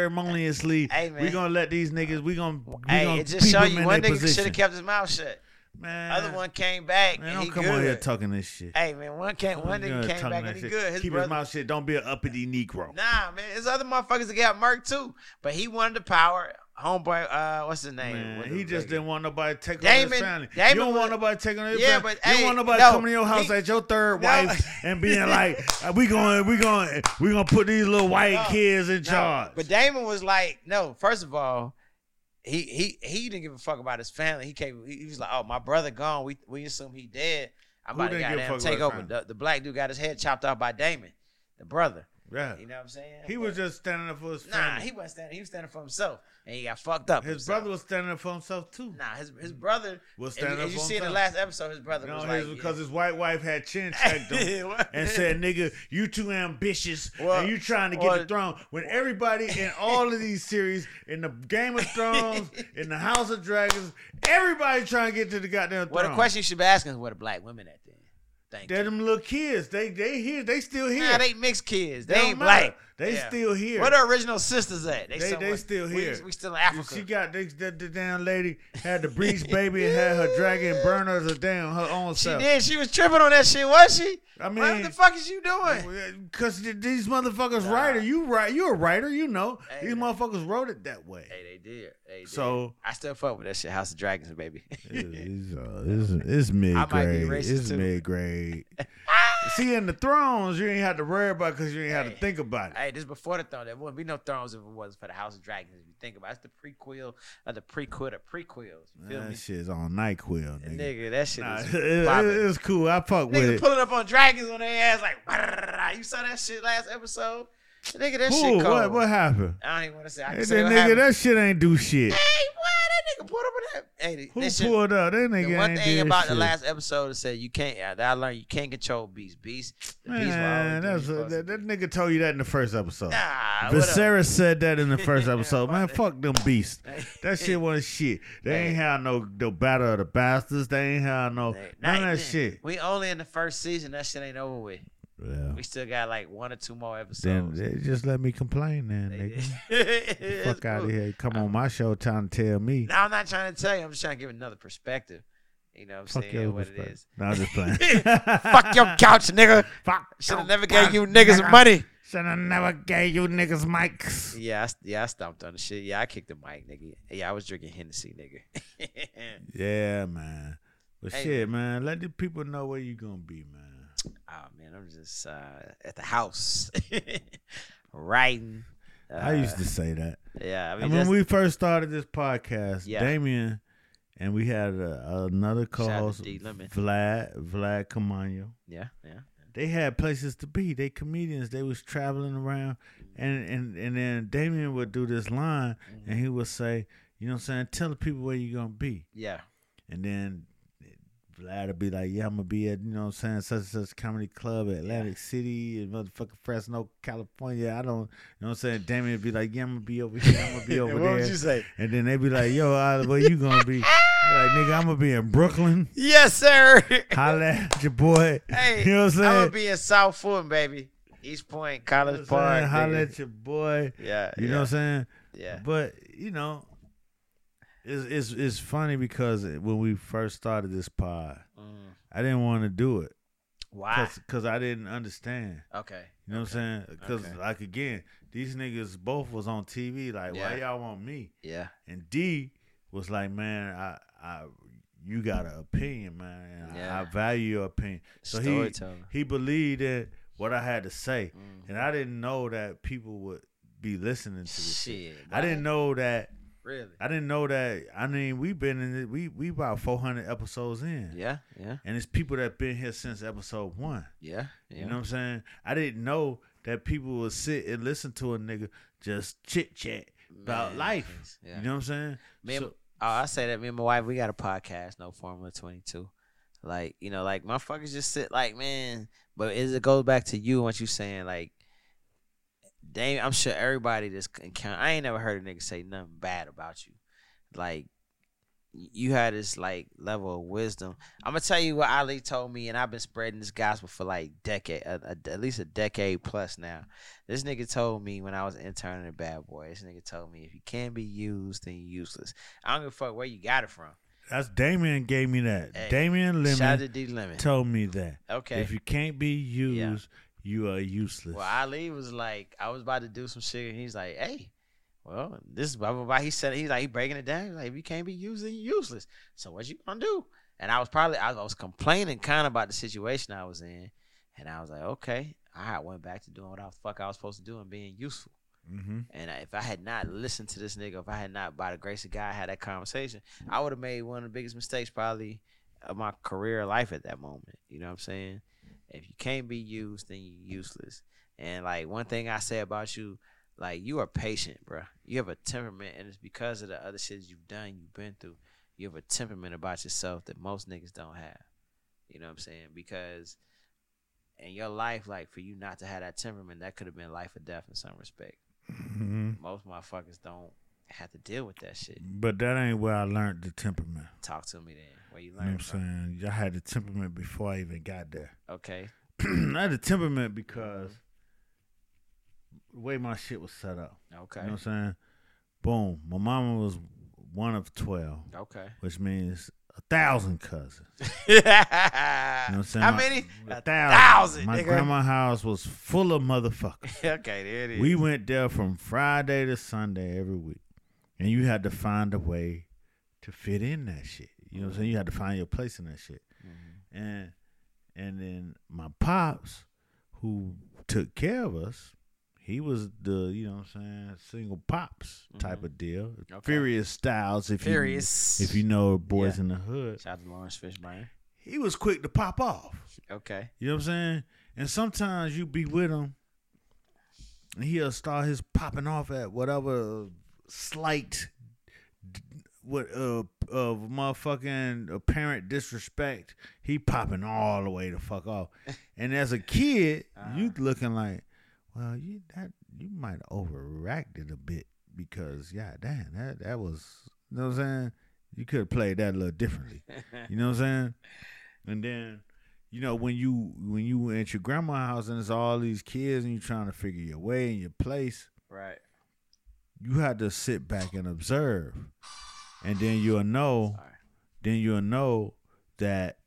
unceremoniously. Hey, man. We gonna let these niggas, we gonna it just show you one nigga should have kept his mouth shut. Man, other one came back. Man, and don't he come good. on here talking this shit. Hey man, one nigga came back and he good. Keep his mouth shit. Don't be an uppity Negro. Nah, man, there's other motherfuckers that got murked too. But he wanted the power. Homeboy, what's his name? Man, he just didn't want nobody to take on Damon, his family. Damon You don't was, want nobody taking on his yeah, family. but You hey, don't want nobody no, coming to your house as your third no. wife and being like, we gonna put these little white kids in charge. But Damon was like, no. First of all, he didn't give a fuck about his family. He was like, oh, my brother gone. We assume he dead. I'm about to goddamn take over. The black dude got his head chopped off by Damon, the brother. Yeah. You know what I'm saying? He was just standing up for his family. Nah, he wasn't standing. He was standing for himself, and he got fucked up. His brother was standing up for himself too. Nah, his brother was standing up for himself. You see in the last episode, his brother was like, because his white wife had chin checked him and said, "Nigga, you too ambitious and you trying to get the throne." When everybody in all of these series, in the Game of Thrones, in the House of Dragons, everybody trying to get to the goddamn throne. Well, the question you should be asking is, where the black women at then? They're them little kids. They here. They still here. Nah, they mixed kids. They ain't black. They still here. Where the original sisters at? They still here. We still in Africa. She got the damn lady had the breech baby and had her dragon burn her damn her own self. She did. She was tripping on that shit, was she? I mean, what the fuck is you doing? Because these motherfuckers writer. You're a writer. You know these motherfuckers wrote it that way. Hey, they did. So I still fuck with that shit. House of Dragons, baby. It's mid grade. It's mid grade. See, in the Thrones, you ain't have to worry about because you ain't have to think about it. Hey, this is before the Throne. There wouldn't be no Thrones if it wasn't for the House of Dragons. If you think about it, it's the prequel of the prequel of prequels. You feel me? That shit's on NyQuil, nigga. That shit is it's cool. I fuck with it. Pulling up on dragons on their ass like, you saw that shit last episode? Nigga, that shit cold. What happened? I don't even want to say. That shit ain't do shit. Hey, what? That nigga pulled up on that. Hey, who pulled up? That nigga the one ain't thing about shit. The last episode is said you can't. I learned you can't control beasts. Man, that nigga told you that in the first episode. Nah, Viserys said that in the first episode. Man, fuck them beasts. That shit wasn't shit. They ain't have no Battle of the Bastards. They ain't have none of that shit. We only in the first season. That shit ain't over with. Yeah. We still got like 1 or 2 more episodes. Then they just let me complain, then, nigga. Fuck out of here. Come on my show trying to tell me. No, I'm not trying to tell you. I'm just trying to give another perspective. You know what I'm saying? What it is. No, I'm just playing. Fuck your couch, nigga. Fuck. Should have never gave you niggas money. Should have never gave you niggas mics. Yeah, I stomped on the shit. Yeah, I kicked the mic, nigga. Yeah, I was drinking Hennessy, nigga. Yeah, man. But shit, man, let the people know where you gonna be, man. Oh man, I'm just at the house writing. I used to say that. Yeah, I mean, and when we first started this podcast, Damien and we had another co-host, Vlad Camano. Yeah. They had places to be. They comedians. They was traveling around, and then Damien would do this line, and he would say, you know what I'm saying, tell the people where you're gonna be. Yeah. And then Vlad would be like, yeah, I'm going to be at, you know what I'm saying, such and such comedy club at Atlantic City and motherfucking Fresno, California. I don't, you know what I'm saying? Damien would be like, yeah, I'm going to be over here. I'm going to be over there. What would you say? And then they'd be like, yo, where you going to be? Like, nigga, I'm going to be in Brooklyn. Yes, sir. Holla at your boy. Hey, you know what I'm saying? I'm going to be in South Fulton, baby. East Point, College Park. Holla at your boy. Yeah. You know what I'm saying? Yeah. But, you know, it's funny because when we first started this pod, I didn't want to do it. Why? Because I didn't understand. Okay. You know what I'm saying? Because, like, again, these niggas both was on TV. Like, why y'all want me? Yeah. And D was like, man, you got an opinion, man. And I value your opinion. So he believed in what I had to say. Mm-hmm. And I didn't know that people would be listening to this shit. I didn't know that. Really? I didn't know that. I mean, we've been in it. We about 400 episodes in. Yeah. And it's people that been here since episode 1. Yeah. You know what I'm saying? I didn't know that people would sit and listen to a nigga just chit chat about life. Yeah. You know what I'm saying? I say that me and my wife, we got a podcast, No Formula 22. Like, you know, like motherfuckers just sit like, man. But it goes back to you and what you saying, like. Damn, I'm sure everybody that's encountered. I ain't never heard a nigga say nothing bad about you. Like, you had this like level of wisdom. I'm gonna tell you what Ali told me, and I've been spreading this gospel for like at least a decade plus now. This nigga told me when I was interning at Bad Boy. This nigga told me if you can't be used, then you're useless. I don't give a fuck where you got it from. That's Damian gave me that. Hey, Damian shout out Lemon to D Lemon. told me that. Okay. If you can't be used, you are useless. Well, Ali was like, I was about to do some shit, and he's like, hey, well, this is blah, blah, blah. He said, he's like, he breaking it down. He's like, if you can't be used, then you're useless. So what you gonna do? And I was complaining kind of about the situation I was in. And I was like, okay. I went back to doing what the fuck I was supposed to do and being useful. Mm-hmm. And if I had not listened to this nigga, if I had not, by the grace of God, had that conversation, I would have made one of the biggest mistakes probably of my career life at that moment. You know what I'm saying? If you can't be used, then you're useless. And like one thing I say about you, like you are patient, bro. You have a temperament, and it's because of the other shit you've done, you've been through. You have a temperament about yourself that most niggas don't have. You know what I'm saying? Because in your life, like for you not to have that temperament, that could have been life or death in some respect. Mm-hmm. Most motherfuckers don't have to deal with that shit. But that ain't where I learned the temperament. Talk to me then. Where you You know what learn I'm from? saying? I had the temperament before I even got there. Okay. I had the temperament because the way my shit was set up. Okay. You know what I'm saying? Boom. My mama was one of 12. Okay. Which means 1,000 cousins. You know what I'm saying? How many? 1,000. My nigga. grandma's house was full of motherfuckers. Okay, there it is. We went there from Friday to Sunday every week. And you had to find a way to fit in that shit. You know what I'm saying? You had to find your place in that shit. Mm-hmm. And then my pops, who took care of us, he was the, you know what I'm saying, single pops type of deal. Okay. Furious Styles, if you know Boys in the Hood. Shout out to Lawrence Fishburne. He was quick to pop off. Okay. You know what I'm saying? And sometimes you be with him, and he'll start his popping off at whatever slight of motherfucking apparent disrespect. He popping all the way the fuck off. And as a kid, you looking like, well, you might have overreacted a bit because damn, that was, you know what I'm saying? You could have played that a little differently. You know what I'm saying? And then, you know, when you at your grandma's house and there's all these kids and you trying to figure your way and your place, Right. you had to sit back and observe. And then you'll know that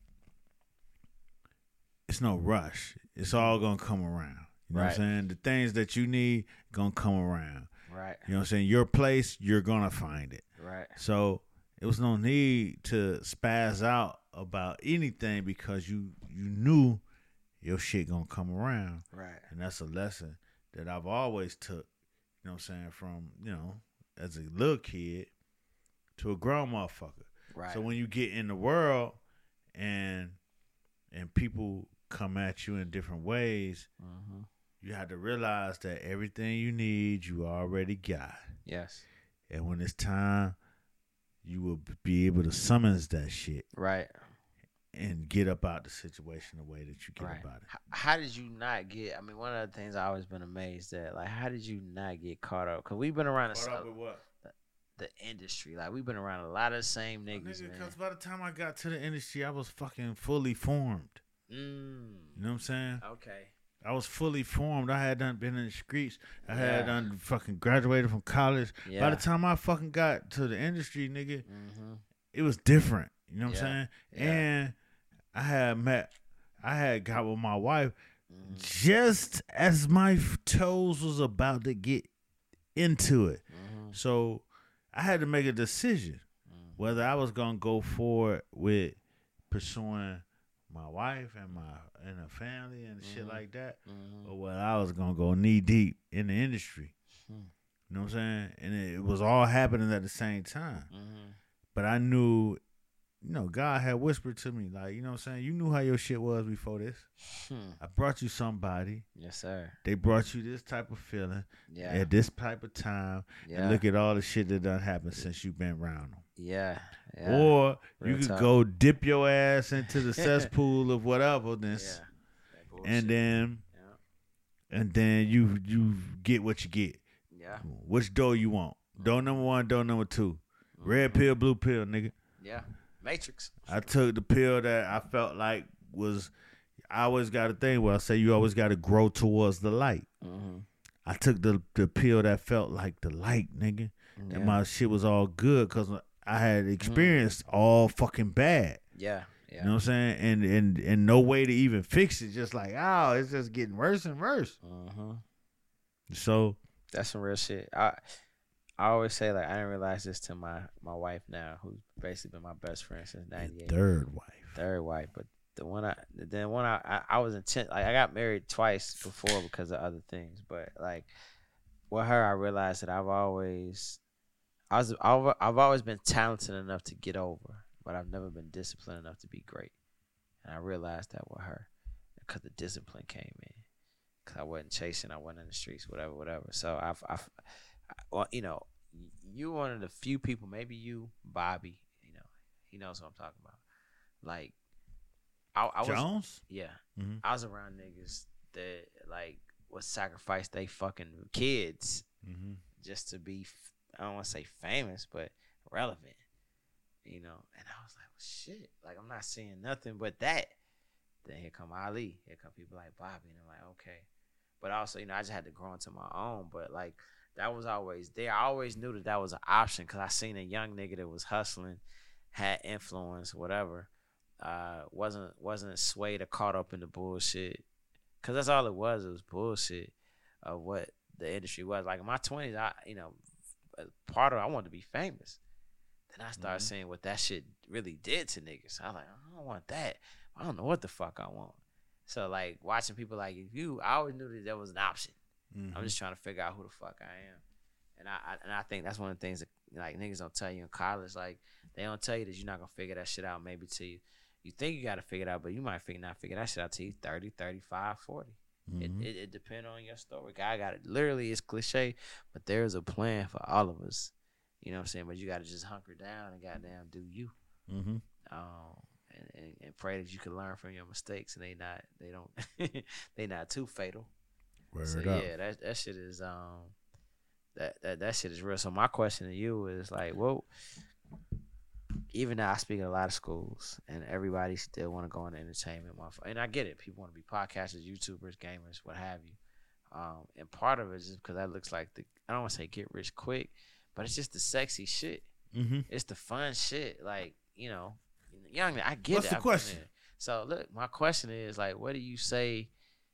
it's no rush. It's all gonna come around. You know what I'm saying? The things that you need gonna come around. Right. You know what I'm saying? Your place, you're gonna find it. Right. So it was no need to spaz out about anything because you knew your shit gonna come around. Right. And that's a lesson that I've always took, you know what I'm saying, from, you know, as a little kid to a grown motherfucker. Right. So when you get in the world and people come at you in different ways, you have to realize that everything you need, you already got. Yes. And when it's time, you will be able to summons that shit. Right. And get up out the situation the way that you get Right. about it. How did you not get? I mean, one of the things I always been amazed at, like, how did you not get caught up? Because we've been around the industry. Like, we've been around a lot of the same niggas, man. Because by the time I got to the industry, I was fucking fully formed. Mm. You know what I'm saying? Okay. I was fully formed. I had done been in the streets. I had done fucking graduated from college. Yeah. By the time I fucking got to the industry, nigga, it was different. You know what I'm saying? Yeah. And I had got with my wife just as my toes was about to get into it. So I had to make a decision whether I was gonna go forward with pursuing my wife and her family and shit like that, or whether I was gonna go knee deep in the industry. You know what I'm saying? And it was all happening at the same time. But I knew, you know, God had whispered to me, like, you know what I'm saying? You knew how your shit was before this. I brought you somebody. Yes, sir. They brought you this type of feeling at this type of time. Yeah. And look at all the shit that done happened since you've been around them. Yeah. Or Real you could talk. go dip your ass into the cesspool of whatever this, That and then you get what you get. Yeah. Which door you want? Door number 1, door number 2. Red pill, blue pill, nigga. Yeah. Matrix. I took the pill that I felt like was, I always got a thing where I say you always got to grow towards the light. I took the pill that felt like the light, nigga. And my shit was all good because I had experienced all fucking bad. Yeah. You know what I'm saying? And no way to even fix it. Just like, oh, it's just getting worse and worse. So that's some real shit. I always say, like, I didn't realize this to my wife now, who's basically been my best friend since '98. Third wife, but the one I was intent. Like, I got married twice before because of other things, but like with her, I realized that I've always been talented enough to get over, but I've never been disciplined enough to be great. And I realized that with her because the discipline came in. Because I wasn't chasing, I wasn't in the streets, whatever. So well, you know, you're one of the few people, maybe you, Bobby, you know, he knows what I'm talking about. Like, I was Jones? Yeah. Mm-hmm. I was around niggas that, like, would sacrifice they fucking kids just to be, I don't want to say famous, but relevant, you know. And I was like, well, shit, like, I'm not seeing nothing but that. Then here come Ali. Here come people like Bobby. And I'm like, okay. But also, you know, I just had to grow into my own. But, like, that was always there. I always knew that was an option because I seen a young nigga that was hustling, had influence, whatever. Wasn't swayed or caught up in the bullshit. Because that's all it was. It was bullshit of what the industry was. Like, in my 20s, I wanted to be famous. Then I started seeing what that shit really did to niggas. I was like, I don't want that. I don't know what the fuck I want. So, like, watching people like you, I always knew that there was an option. I'm just trying to figure out who the fuck I am. And I think that's one of the things that, like, niggas don't tell you in college. Like, they don't tell you that you're not going to figure that shit out maybe till you think you got to figure it out, but you might not figure that shit out till you 30, 35, 40. It depends on your story. I got it. Literally, it's cliche, but there's a plan for all of us. You know what I'm saying? But you got to just hunker down and goddamn do you. And pray that you can learn from your mistakes and they not too fatal. So yeah, that shit is that shit is real. So my question to you is like, well, even now I speak at a lot of schools and everybody still want to go into entertainment, and I get it. People want to be podcasters, YouTubers, gamers, what have you. And part of it is because that looks like I don't want to say get rich quick, but it's just the sexy shit. It's the fun shit. Like, you know, young, I get it. What's the question? So look, my question is like, what do you say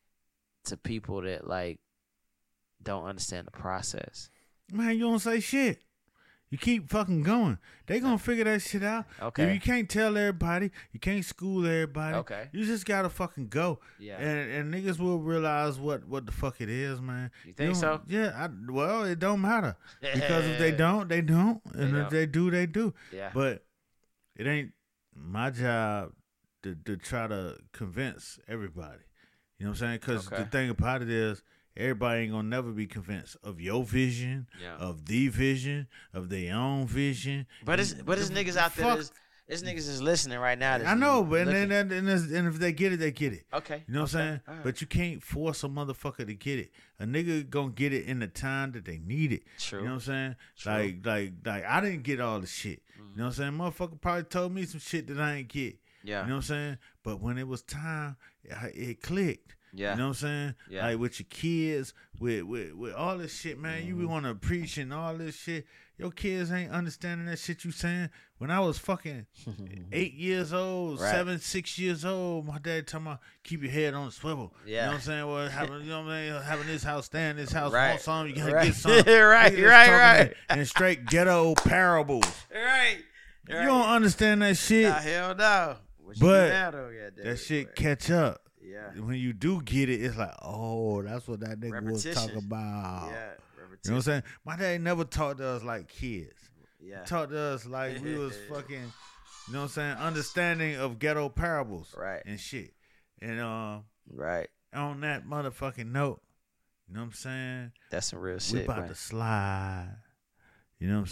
to people that like don't understand the process? Man, you don't say shit. You keep fucking going. They gonna figure that shit out. Okay. You can't tell everybody. You can't school everybody. Okay. You just gotta fucking go. Yeah. And niggas will realize what the fuck it is, man. You think so? Yeah. Well, it don't matter because if they don't, they don't, and if they do, they do. Yeah. But it ain't my job to try to convince everybody. You know what I'm saying? Because the thing about it is, everybody ain't gonna never be convinced of your vision, of the vision, of their own vision. But it's niggas out there. There's niggas is listening right now. I know, but and if they get it, they get it. Okay. You know what I'm saying? Right. But you can't force a motherfucker to get it. A nigga gonna get it in the time that they need it. True. You know what I'm saying? True. Like I didn't get all the shit. You know what I'm saying? Motherfucker probably told me some shit that I ain't get. Yeah. You know what I'm saying? But when it was time, it clicked. Yeah. You know what I'm saying? Yeah. Like with your kids, with all this shit, man. You be want to preach and all this shit. Your kids ain't understanding that shit you saying. When I was fucking 8 years old, right. 6 years old, my dad talking about keep your head on the swivel. Yeah. You know what I'm saying? Well, you know what I mean? Having this house, staying in this house, right. want something, you gotta right. get something. right. And straight ghetto parables. Right. You don't understand that shit. Nah, hell no. But that shit catch up. Yeah. When you do get it, it's like, oh, that's what that nigga was talking about. Yeah. You know what I'm saying? My dad never talked to us like kids. Yeah. He talked to us like we was fucking, you know what I'm saying, understanding of ghetto parables. Right. And shit. And right. on that motherfucking note, you know what I'm saying? That's some real shit. We about to slide. You know what I'm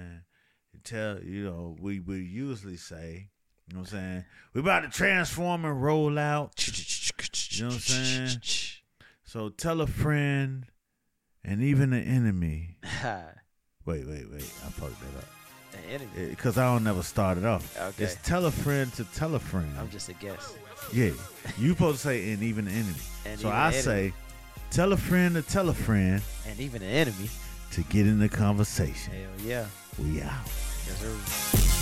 saying? We usually say, you know what I'm saying? We about to transform and roll out. You know what I'm saying? So tell a friend and even an enemy. Wait. I fucked that up. An enemy? Because I don't never start it off. Okay. It's tell a friend to tell a friend. I'm just a guess. Yeah. You supposed to say and even an enemy. And so I say tell a friend to tell a friend. And even an enemy. To get in the conversation. Hell yeah. We out. Yes, sir.